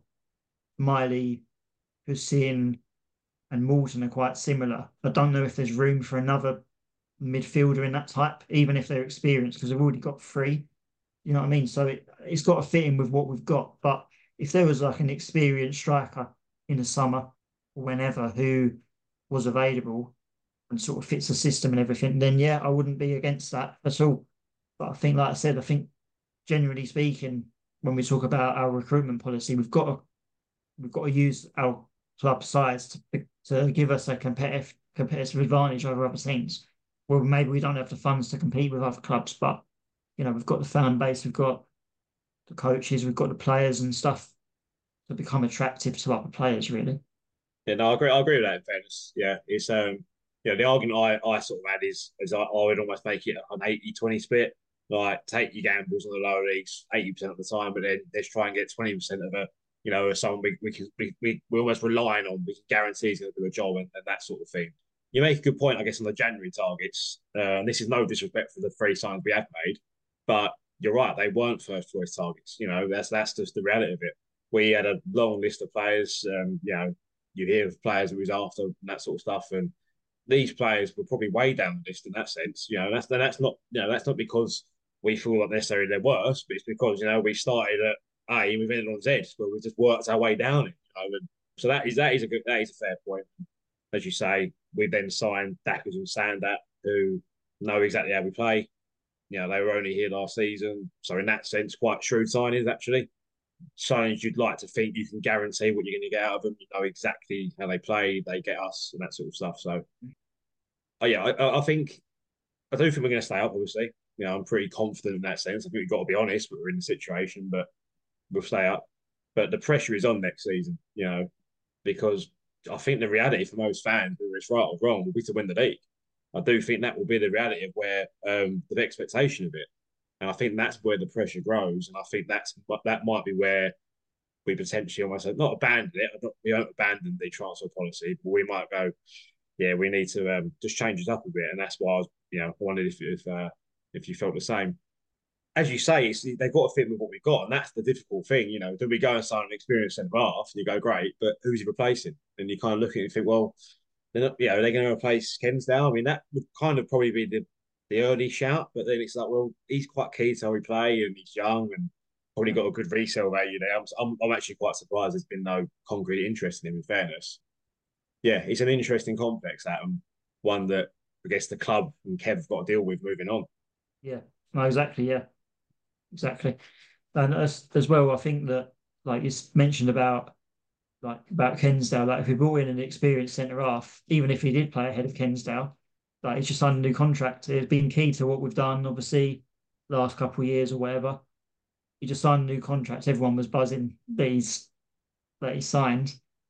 Miley, Hussein, and Morton are quite similar. I don't know if there's room for another midfielder in that type, even if they're experienced, because they've already got three. You know what I mean? So it, it's got to fit in with what we've got. But if there was like an experienced striker in the summer or whenever who was available and sort of fits the system and everything, then yeah, I wouldn't be against that at all. But I think, like I said, I think generally speaking, when we talk about our recruitment policy, we've got to we've got to use our club size to to give us a competitive competitive advantage over other teams. Well, maybe we don't have the funds to compete with other clubs, but you know, we've got the fan base, we've got the coaches, we've got the players and stuff to become attractive to other players, really. Yeah, no, I agree. I agree with that. In fairness, yeah, it's um, you know, the argument I, I sort of had is is I, I would almost make it an eighty twenty split. Like, take your gambles on the lower leagues eighty percent of the time, but then let's try and get twenty percent of a, you know, someone we we can we we we're almost relying on. We can guarantee he's going to do a job and, and that sort of thing. You make a good point, I guess, on the January targets. Uh, and this is no disrespect for the three signs we have made, but you're right, they weren't first choice targets. You know, that's that's just the reality of it. We had a long list of players. Um, you know, you hear of players who was after and that sort of stuff, and these players were probably way down the list in that sense. You know, that's that's not you know that's not because we feel like necessarily they're worse, but it's because, you know, we started at A and we've ended on Z, but we've just worked our way down it. You know? And so that is that is a good that is a fair point. As you say, we then signed Dackers and Sandat, who know exactly how we play. You know, they were only here last season, so in that sense, quite shrewd signings actually. Signings you'd like to think you can guarantee what you're going to get out of them. You know exactly how they play, they get us, and that sort of stuff. So, oh yeah, I, I think I do think we're going to stay up. Obviously, you know, I'm pretty confident in that sense. I think we've got to be honest, but we're in the situation, but we'll stay up. But the pressure is on next season, you know, because I think the reality for most fans, whether it's right or wrong, will be to win the league. I do think that will be the reality of where um, the expectation of it, and I think that's where the pressure grows. And I think that's that might be where we potentially almost not abandon it. Not, we don't abandon the transfer policy, but we might go, yeah, we need to um, just change it up a bit. And that's why I was, you know, I wondered if if, uh, if you felt the same. As you say, it's, they've got to fit with what we've got, and that's the difficult thing. You know, do we go and sign an experienced centre half? And you go, great, but who's he replacing? And you kind of look at it and think, well, they're not, you know, are they going to replace Kensdale? I mean, that would kind of probably be the, the early shout, but then it's like, well, he's quite key to how we play, and he's young and probably got a good resale value there. I'm, I'm, I'm actually quite surprised there's been no concrete interest in him, in fairness. Yeah, it's an interesting complex, Adam. One that I guess the club and Kev have got to deal with moving on. Yeah, no, exactly. Yeah, exactly. And as, as well, I think that, like you mentioned about like about Kensdale, like if we brought in an experienced centre half, even if he did play ahead of Kensdale, like he's just signed a new contract. It's been key to what we've done, obviously, last couple of years or whatever. He just signed a new contract. Everyone was buzzing that he's that he signed.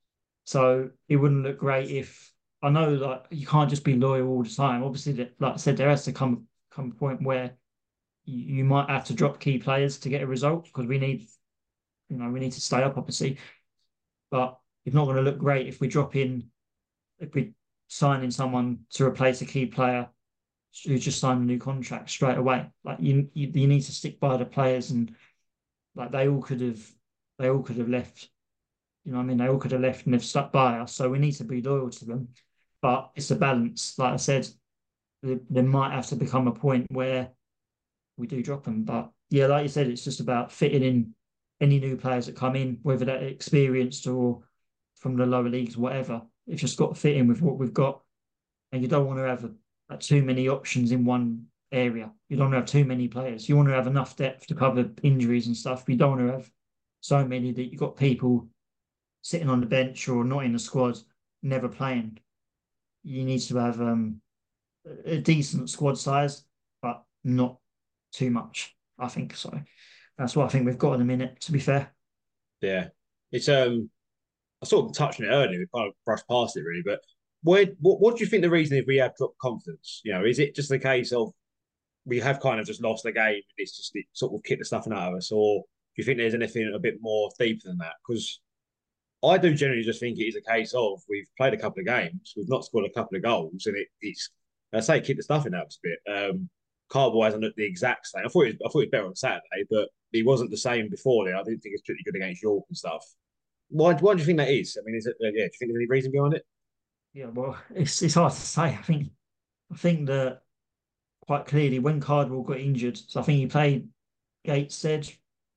So it wouldn't look great if I know like you can't just be loyal all the time. Obviously, that, like I said, there has to come come a point where you, you might have to drop key players to get a result because we need, you know, we need to stay up, obviously. But it's not going to look great if we drop in, if we sign in someone to replace a key player who just signed a new contract straight away. Like you, you, you need to stick by the players, and like they all could have, they all could have left. You know what I mean? They all could have left and they've stuck by us. So we need to be loyal to them. But it's a balance. Like I said, there, there might have to become a point where we do drop them. But yeah, like you said, it's just about fitting in any new players that come in, whether they're experienced or from the lower leagues, whatever. It's just got to fit in with what we've got. And you don't want to have a, too many options in one area. You don't want to have too many players. You want to have enough depth to cover injuries and stuff. But you don't want to have so many that you've got people sitting on the bench or not in the squad, never playing. You need to have um, a decent squad size, but not too much, I think. So that's what I think we've got in a minute, to be fair. Yeah. It's um I sort of touched on it earlier, we kind of brushed past it really, but where what, what do you think the reason is we have dropped confidence? You know, is it just a case of we have kind of just lost the game and it's just it sort of kicked the stuffing out of us, or do you think there's anything a bit more deeper than that? Because I do generally just think it is a case of we've played a couple of games, we've not scored a couple of goals, and it, it's I say kick the stuffing out a bit. Um, Carbo hasn't looked the exact same. I thought it was, I thought it was better on Saturday, but he wasn't the same before there. I didn't think it's particularly good against York and stuff. Why, why do you think that is? I mean, is it uh, yeah? Do you think there's any reason behind it? Yeah, well, it's it's hard to say. I think I think that quite clearly when Cardwell got injured, so I think he played Gateshead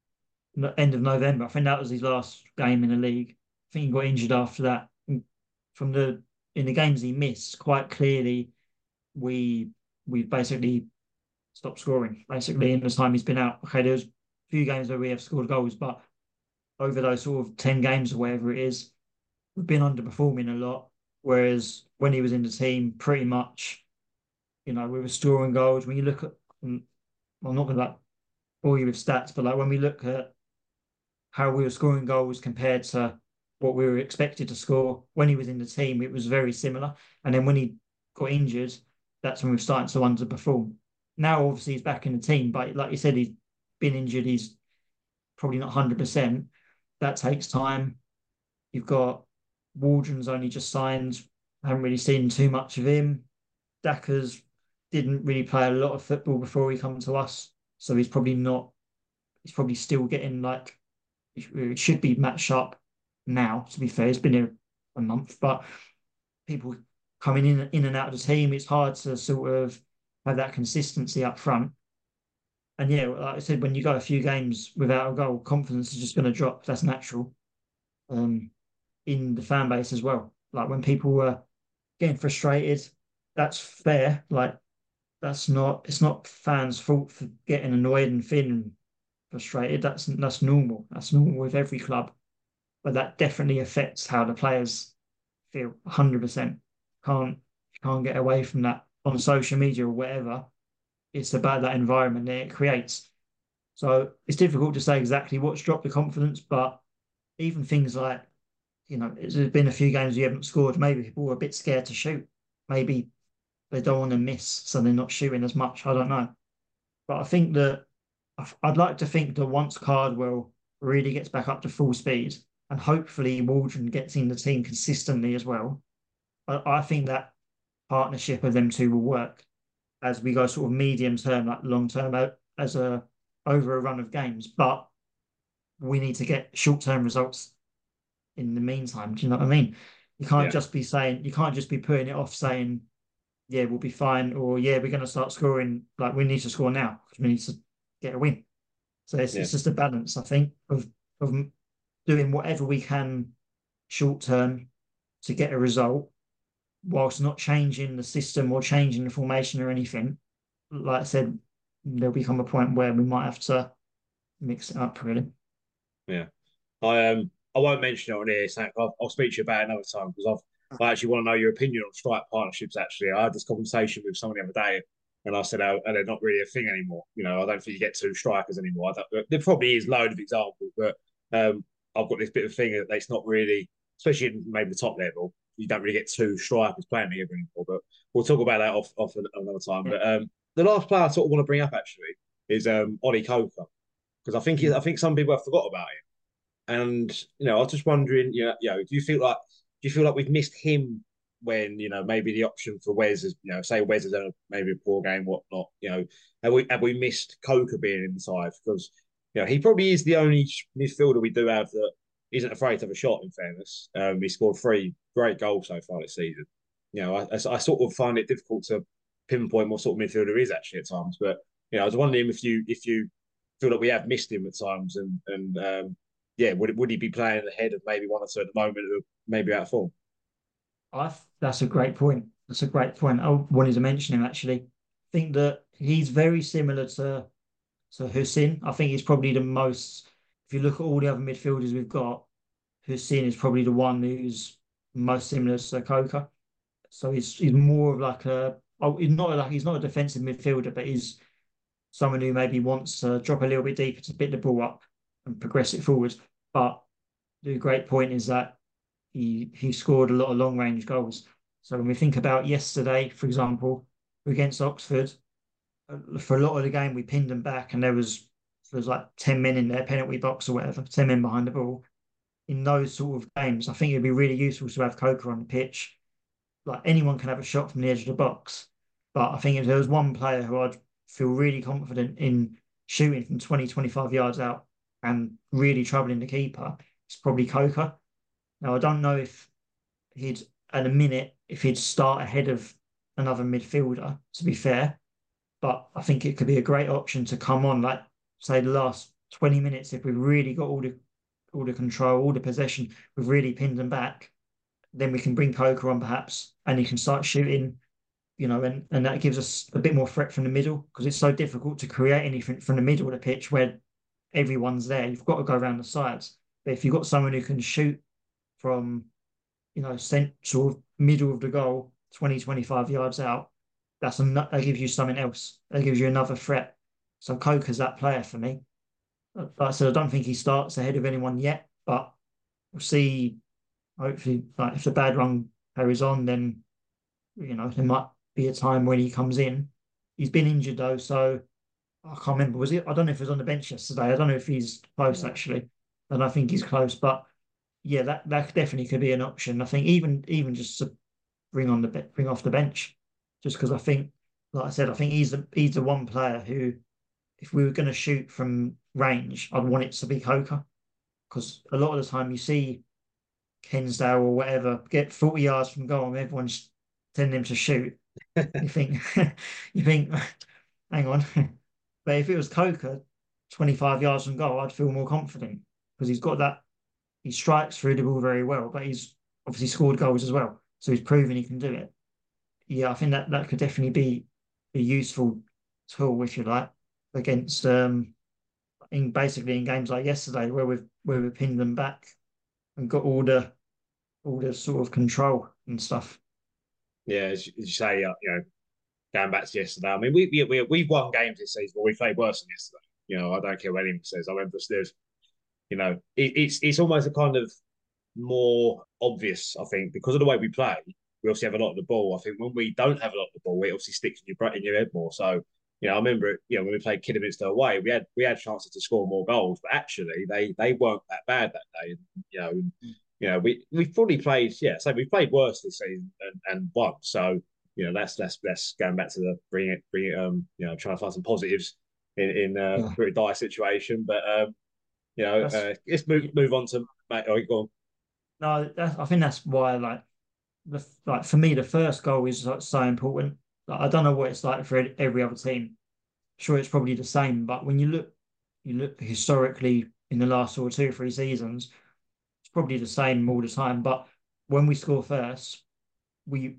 end of November. I think that was his last game in the league. I think he got injured after that. From the in the games he missed, quite clearly, we we basically stopped scoring. Basically, in the time he's been out. Okay, there's a few games where we have scored goals, but over those sort of ten games or whatever it is, we've been underperforming a lot. Whereas when he was in the team, pretty much, you know, we were scoring goals. When you look at, I'm not going to like bore you with stats, but like when we look at how we were scoring goals compared to what we were expected to score when he was in the team, it was very similar. And then when he got injured, that's when we're starting to underperform. Now, obviously, he's back in the team, but like you said, he's been injured. He's probably not one hundred percent. That takes time. You've got Waldron's only just signed. I haven't really seen too much of him. Dackers didn't really play a lot of football before he come to us, so he's probably not. He's probably still getting like it should be matched up now. To be fair, it's been here a month, but people coming in in and out of the team, it's hard to sort of have that consistency up front. And yeah, like I said, when you go a few games without a goal, confidence is just going to drop. That's natural. Um, in the fan base as well. Like when people were getting frustrated, that's fair. Like that's not it's not fans' fault for getting annoyed and feeling frustrated. That's that's normal. That's normal with every club. But that definitely affects how the players feel one hundred percent. Can't can't get away from that on social media or whatever. It's about that environment that it creates. So it's difficult to say exactly what's dropped the confidence, but even things like, you know, there's been a few games you haven't scored. Maybe people were a bit scared to shoot. Maybe they don't want to miss, so they're not shooting as much. I don't know. But I think that I'd like to think that once Cardwell really gets back up to full speed, and hopefully Waldron gets in the team consistently as well, I, I think that partnership of them two will work as we go sort of medium term, like long term, as a over a run of games. But we need to get short term results in the meantime. Do you know what I mean? You can't Yeah. just be saying, you can't just be putting it off saying, yeah, we'll be fine, or yeah, we're going to start scoring. Like we need to score now because we need to get a win. So it's, Yeah. it's just a balance, I think, of of doing whatever we can short term to get a result, whilst not changing the system or changing the formation or anything. Like I said, there'll become a point where we might have to mix it up, really. Yeah. I um I won't mention it on here, Sam. I'll, I'll speak to you about it another time because I've I actually want to know your opinion on strike partnerships. Actually, I had this conversation with someone the other day, and I said, "Oh, they're not really a thing anymore." You know, I don't think you get two strikers anymore. I don't, there probably is loads of examples, but um, I've got this bit of thing that it's not really, especially in maybe the top level, you don't really get two strikers playing together anymore. But we'll talk about that off off another time. Yeah. But um, the last player I sort of want to bring up actually is um Ollie Coker because I think he, I think some people have forgot about him. And you know, I was just wondering, you know, you know, do you feel like do you feel like we've missed him when you know maybe the option for Wes is, you know, say Wes has done a, maybe a poor game, whatnot, you know, have we have we missed Coker being inside because you know he probably is the only midfielder we do have that isn't afraid to have a shot. In fairness, um, he scored three great goals so far this season. You know, I, I, I sort of find it difficult to pinpoint what sort of midfielder he is actually at times, but you know, I was wondering if you if you feel like we have missed him at times and and um, yeah, would would he be playing ahead of maybe one or two at the moment who maybe out of form? I that's a great point. That's a great point. I wanted to mention him actually. I think that he's very similar to to Hussein. I think he's probably the most. If you look at all the other midfielders we've got, Hussein is probably the one who's most similar to Coker. So he's he's more of like a. Oh, he's not like he's not a defensive midfielder, but he's someone who maybe wants to drop a little bit deeper to pick the ball up and progress it forward. But the great point is that he he scored a lot of long range goals. So when we think about yesterday, for example, against Oxford, uh, for a lot of the game we pinned them back, and there was there was like ten men in their penalty box or whatever, ten men behind the ball. In those sort of games, I think it'd be really useful to have Coker on the pitch. Like anyone can have a shot from the edge of the box, but I think if there was one player who I'd feel really confident in shooting from twenty, twenty-five yards out and really troubling the keeper, it's probably Coker. Now, I don't know if he'd, at a minute, if he'd start ahead of another midfielder, to be fair, but I think it could be a great option to come on, like, say, the last twenty minutes, if we've really got all the all the control, all the possession, we've really pinned them back, then we can bring Coker on perhaps, and he can start shooting, you know, and, and that gives us a bit more threat from the middle because it's so difficult to create anything from the middle of the pitch where everyone's there. You've got to go around the sides. But if you've got someone who can shoot from, you know, central middle of the goal, twenty, twenty-five yards out, that's an, that gives you something else. That gives you another threat. So Coker's that player for me. Like I said, I don't think he starts ahead of anyone yet, but we'll see. Hopefully, like if the bad run carries on, then you know there might be a time when he comes in. He's been injured though, so I can't remember. Was it? I don't know if he was on the bench yesterday. I don't know if he's close Yeah. actually. And I think he's close, but yeah, that that definitely could be an option. I think even even just to bring on the bring off the bench, just because I think, like I said, I think he's the he's the one player who, if we were going to shoot from range, I'd want it to be Coker, because a lot of the time you see Kensdale or whatever get forty yards from goal and everyone's telling him to shoot. You think you think, hang on. But if it was Coker, twenty-five yards from goal, I'd feel more confident because he's got that. He strikes through the ball very well, but he's obviously scored goals as well. So he's proven he can do it. Yeah, I think that, that could definitely be a useful tool, if you like, against um in basically in games like yesterday where we've where we pinned them back and got all the all the sort of control and stuff. Yeah, as you, as you say, uh, you know, going back to yesterday, I mean, we, we, we, we've won games this season, but we played worse than yesterday. You know, I don't care what anyone says. I remember there's, you know, it, it's it's almost a kind of more obvious, I think, because of the way we play. We obviously have a lot of the ball. I think when we don't have a lot of the ball, it obviously sticks in your in your head more. So, you know, I remember, you know, when we played Kidderminster away, we had we had chances to score more goals, but actually they they weren't that bad that day. You know, you know, we we've probably played, yeah, so we played worse this season and, and won. So, you know, that's that's that's going back to the bring it bring it um you know trying to find some positives in in a Yeah. pretty dire situation. But um, you know, uh, let's move move on to mate. Oh, go on. No, that's, I think that's why, like, the like for me, the first goal is like, so important. Like, I don't know what it's like for every other team. Sure, it's probably the same, but when you look, you look historically in the last sort of two or three seasons, it's probably the same all the time. But when we score first, we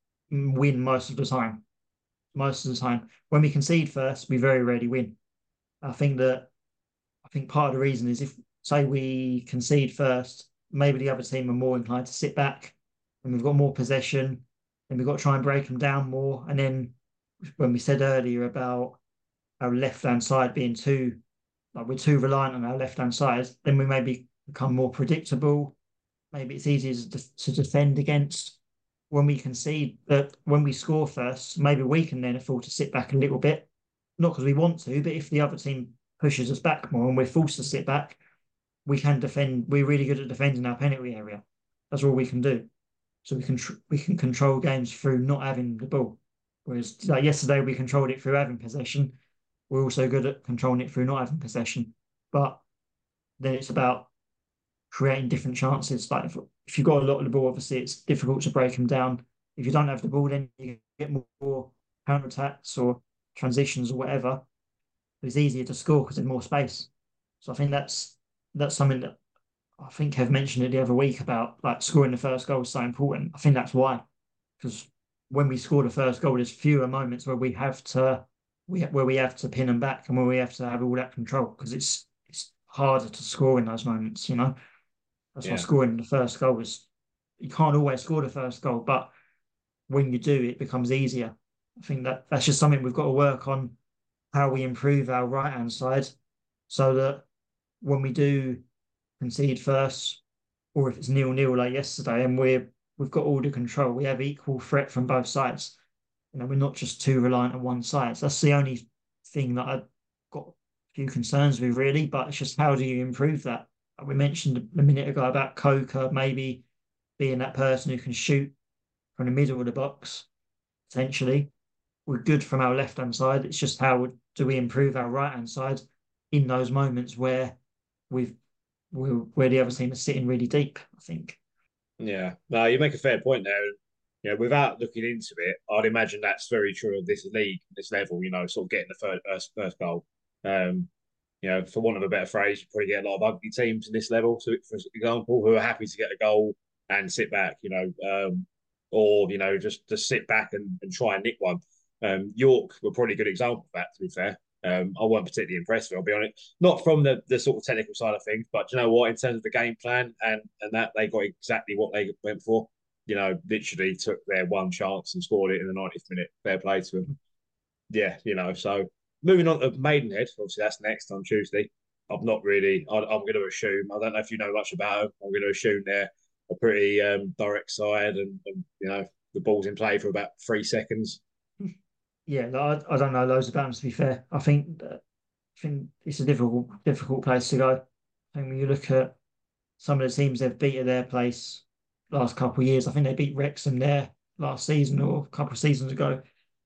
win most of the time. Most of the time, when we concede first, we very rarely win. I think that I think part of the reason is if say we concede first, maybe the other team are more inclined to sit back and we've got more possession and we've got to try and break them down more. And then when we said earlier about our left hand side being too like we're too reliant on our left hand side, then we maybe become more predictable. Maybe it's easier to, to defend against. When we concede, that when we score first, maybe we can then afford to sit back a little bit, not because we want to, but if the other team pushes us back more and we're forced to sit back, we can defend. We're really good at defending our penalty area. That's all we can do. So we can tr- we can control games through not having the ball. Whereas like yesterday we controlled it through having possession. We're also good at controlling it through not having possession. But then it's about creating different chances. Like if, if you've got a lot of the ball, obviously it's difficult to break them down. If you don't have the ball, then you get more counter attacks or transitions or whatever. It's easier to score because there's more space. So I think that's that's something that I think Kev mentioned it the other week about like scoring the first goal is so important. I think that's why, because when we score the first goal, there's fewer moments where we have to we where we have to pin them back and where we have to have all that control because it's it's harder to score in those moments. You know, that's why Yeah. scoring the first goal is you can't always score the first goal, but when you do, it becomes easier. I think that that's just something we've got to work on how we improve our right hand side so that when we do concede first, or if it's nil nil like yesterday, and we're we've got all the control, we have equal threat from both sides. You know, we're not just too reliant on one side. So that's the only thing that I've got a few concerns with, really. But it's just how do you improve that? We mentioned a minute ago about Coker maybe being that person who can shoot from the middle of the box, potentially. We're good from our left hand side. It's just how do we improve our right hand side in those moments where we've where the other team is sitting really deep, I think. Yeah, no, you make a fair point there. You know, without looking into it, I'd imagine that's very true of this league, this level. You know, sort of getting the first first, first goal. Um, you know, for want of a better phrase, you probably get a lot of ugly teams in this level. So, for example, who are happy to get a goal and sit back. You know, um, or you know, just just sit back and, and try and nick one. Um, York were probably a good example of that. To be fair, um, I wasn't particularly impressed with. I'll be honest, not from the, the sort of technical side of things, but you know what, in terms of the game plan and and that they got exactly what they went for. You know, literally took their one chance and scored it in the ninetieth minute. Fair play to them. Yeah, you know. So moving on to Maidenhead, obviously that's next on Tuesday. I'm not really. I, I'm going to assume. I don't know if you know much about them. I'm going to assume they're a pretty um, direct side, and, and you know the ball's in play for about three seconds. Yeah, I, I don't know loads about them, to be fair. I think that, I think it's a difficult difficult place to go. I think when you look at some of the teams they've beat at their place last couple of years, I think they beat Wrexham there last season or a couple of seasons ago.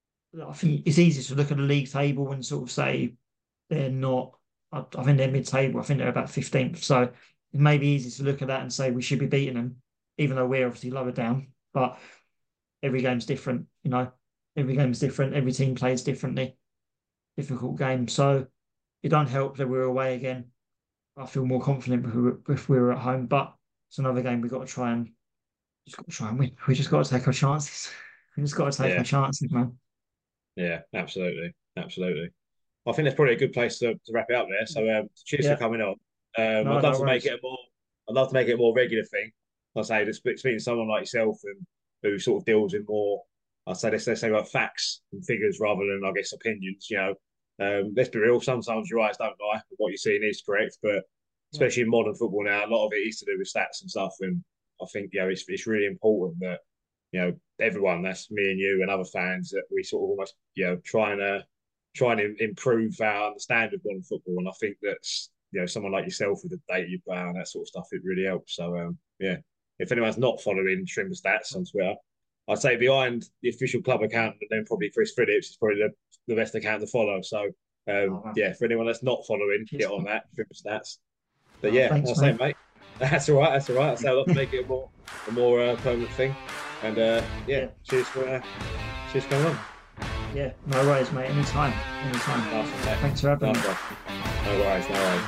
I think it's easy to look at the league table and sort of say they're not. I, I think they're mid-table. I think they're about fifteenth. So it may be easy to look at that and say we should be beating them, even though we're obviously lower down. But every game's different, you know. Every game's different. Every team plays differently. difficult game. So it don't help that we're away again. I feel more confident if we were, if we were at home, but it's another game we've got to try and just got to try and win. We just got to take our chances. We just got to take Yeah. our chances, man. Yeah, absolutely, absolutely. I think that's probably a good place to, to wrap it up there. So um, cheers Yeah. for coming on. Um, No, I'd love no to worries. make it a more. I'd love to make it a more regular thing. I'd say, to speak speaking to someone like yourself and who sort of deals in more. I'd say let's, let's say like facts and figures rather than I guess opinions. You know, um, let's be real. Sometimes your eyes don't lie. What you're seeing is correct, but especially in modern football now, a lot of it is to do with stats and stuff. And I think you know it's it's really important that you know everyone, that's me and you and other fans, that we sort of almost you know trying to trying to improve our understanding of modern football. And I think that's you know someone like yourself with the data you put out and that sort of stuff, it really helps. So um, yeah, if anyone's not following Trimmer Stats on Twitter, I'd say behind the official club account, and then probably Chris Phillips is probably the, the best account to follow. So um, Oh, wow. yeah, for anyone that's not following, Cheers. get on that Trimmer Stats. But Oh, yeah, thanks, I'll say, mate. mate. That's all right. That's all right. I'll say I'd love to make it a more, a more uh, permanent thing. And uh, yeah, Yeah. cheers for uh, cheers for coming on. Yeah, no worries, mate. Anytime. Anytime. Nice one, mate. Thanks for having Nice me. one. No worries. No worries.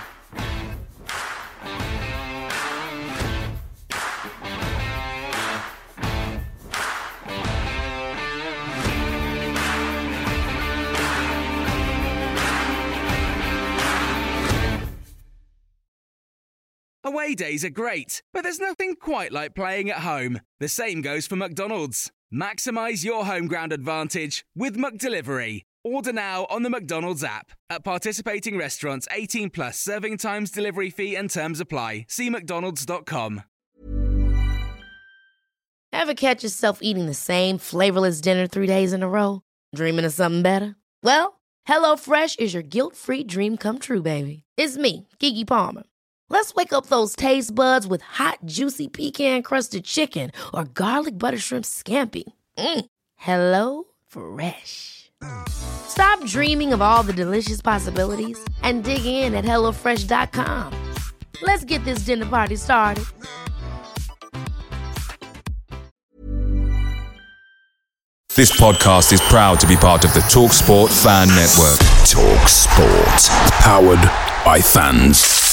Away days are great, but there's nothing quite like playing at home. The same goes for McDonald's. Maximise your home ground advantage with McDelivery. Order now on the McDonald's app. At participating restaurants, eighteen plus, serving times, delivery fee and terms apply. See mcdonalds dot com. Ever catch yourself eating the same flavorless dinner three days in a row? Dreaming of something better? Well, HelloFresh is your guilt-free dream come true, baby. It's me, Keke Palmer. Let's wake up those taste buds with hot, juicy pecan-crusted chicken or garlic butter shrimp scampi. Mm. Hello Fresh. Stop dreaming of all the delicious possibilities and dig in at hello fresh dot com. Let's get this dinner party started. This podcast is proud to be part of the TalkSport Fan Network. TalkSport. Powered by fans.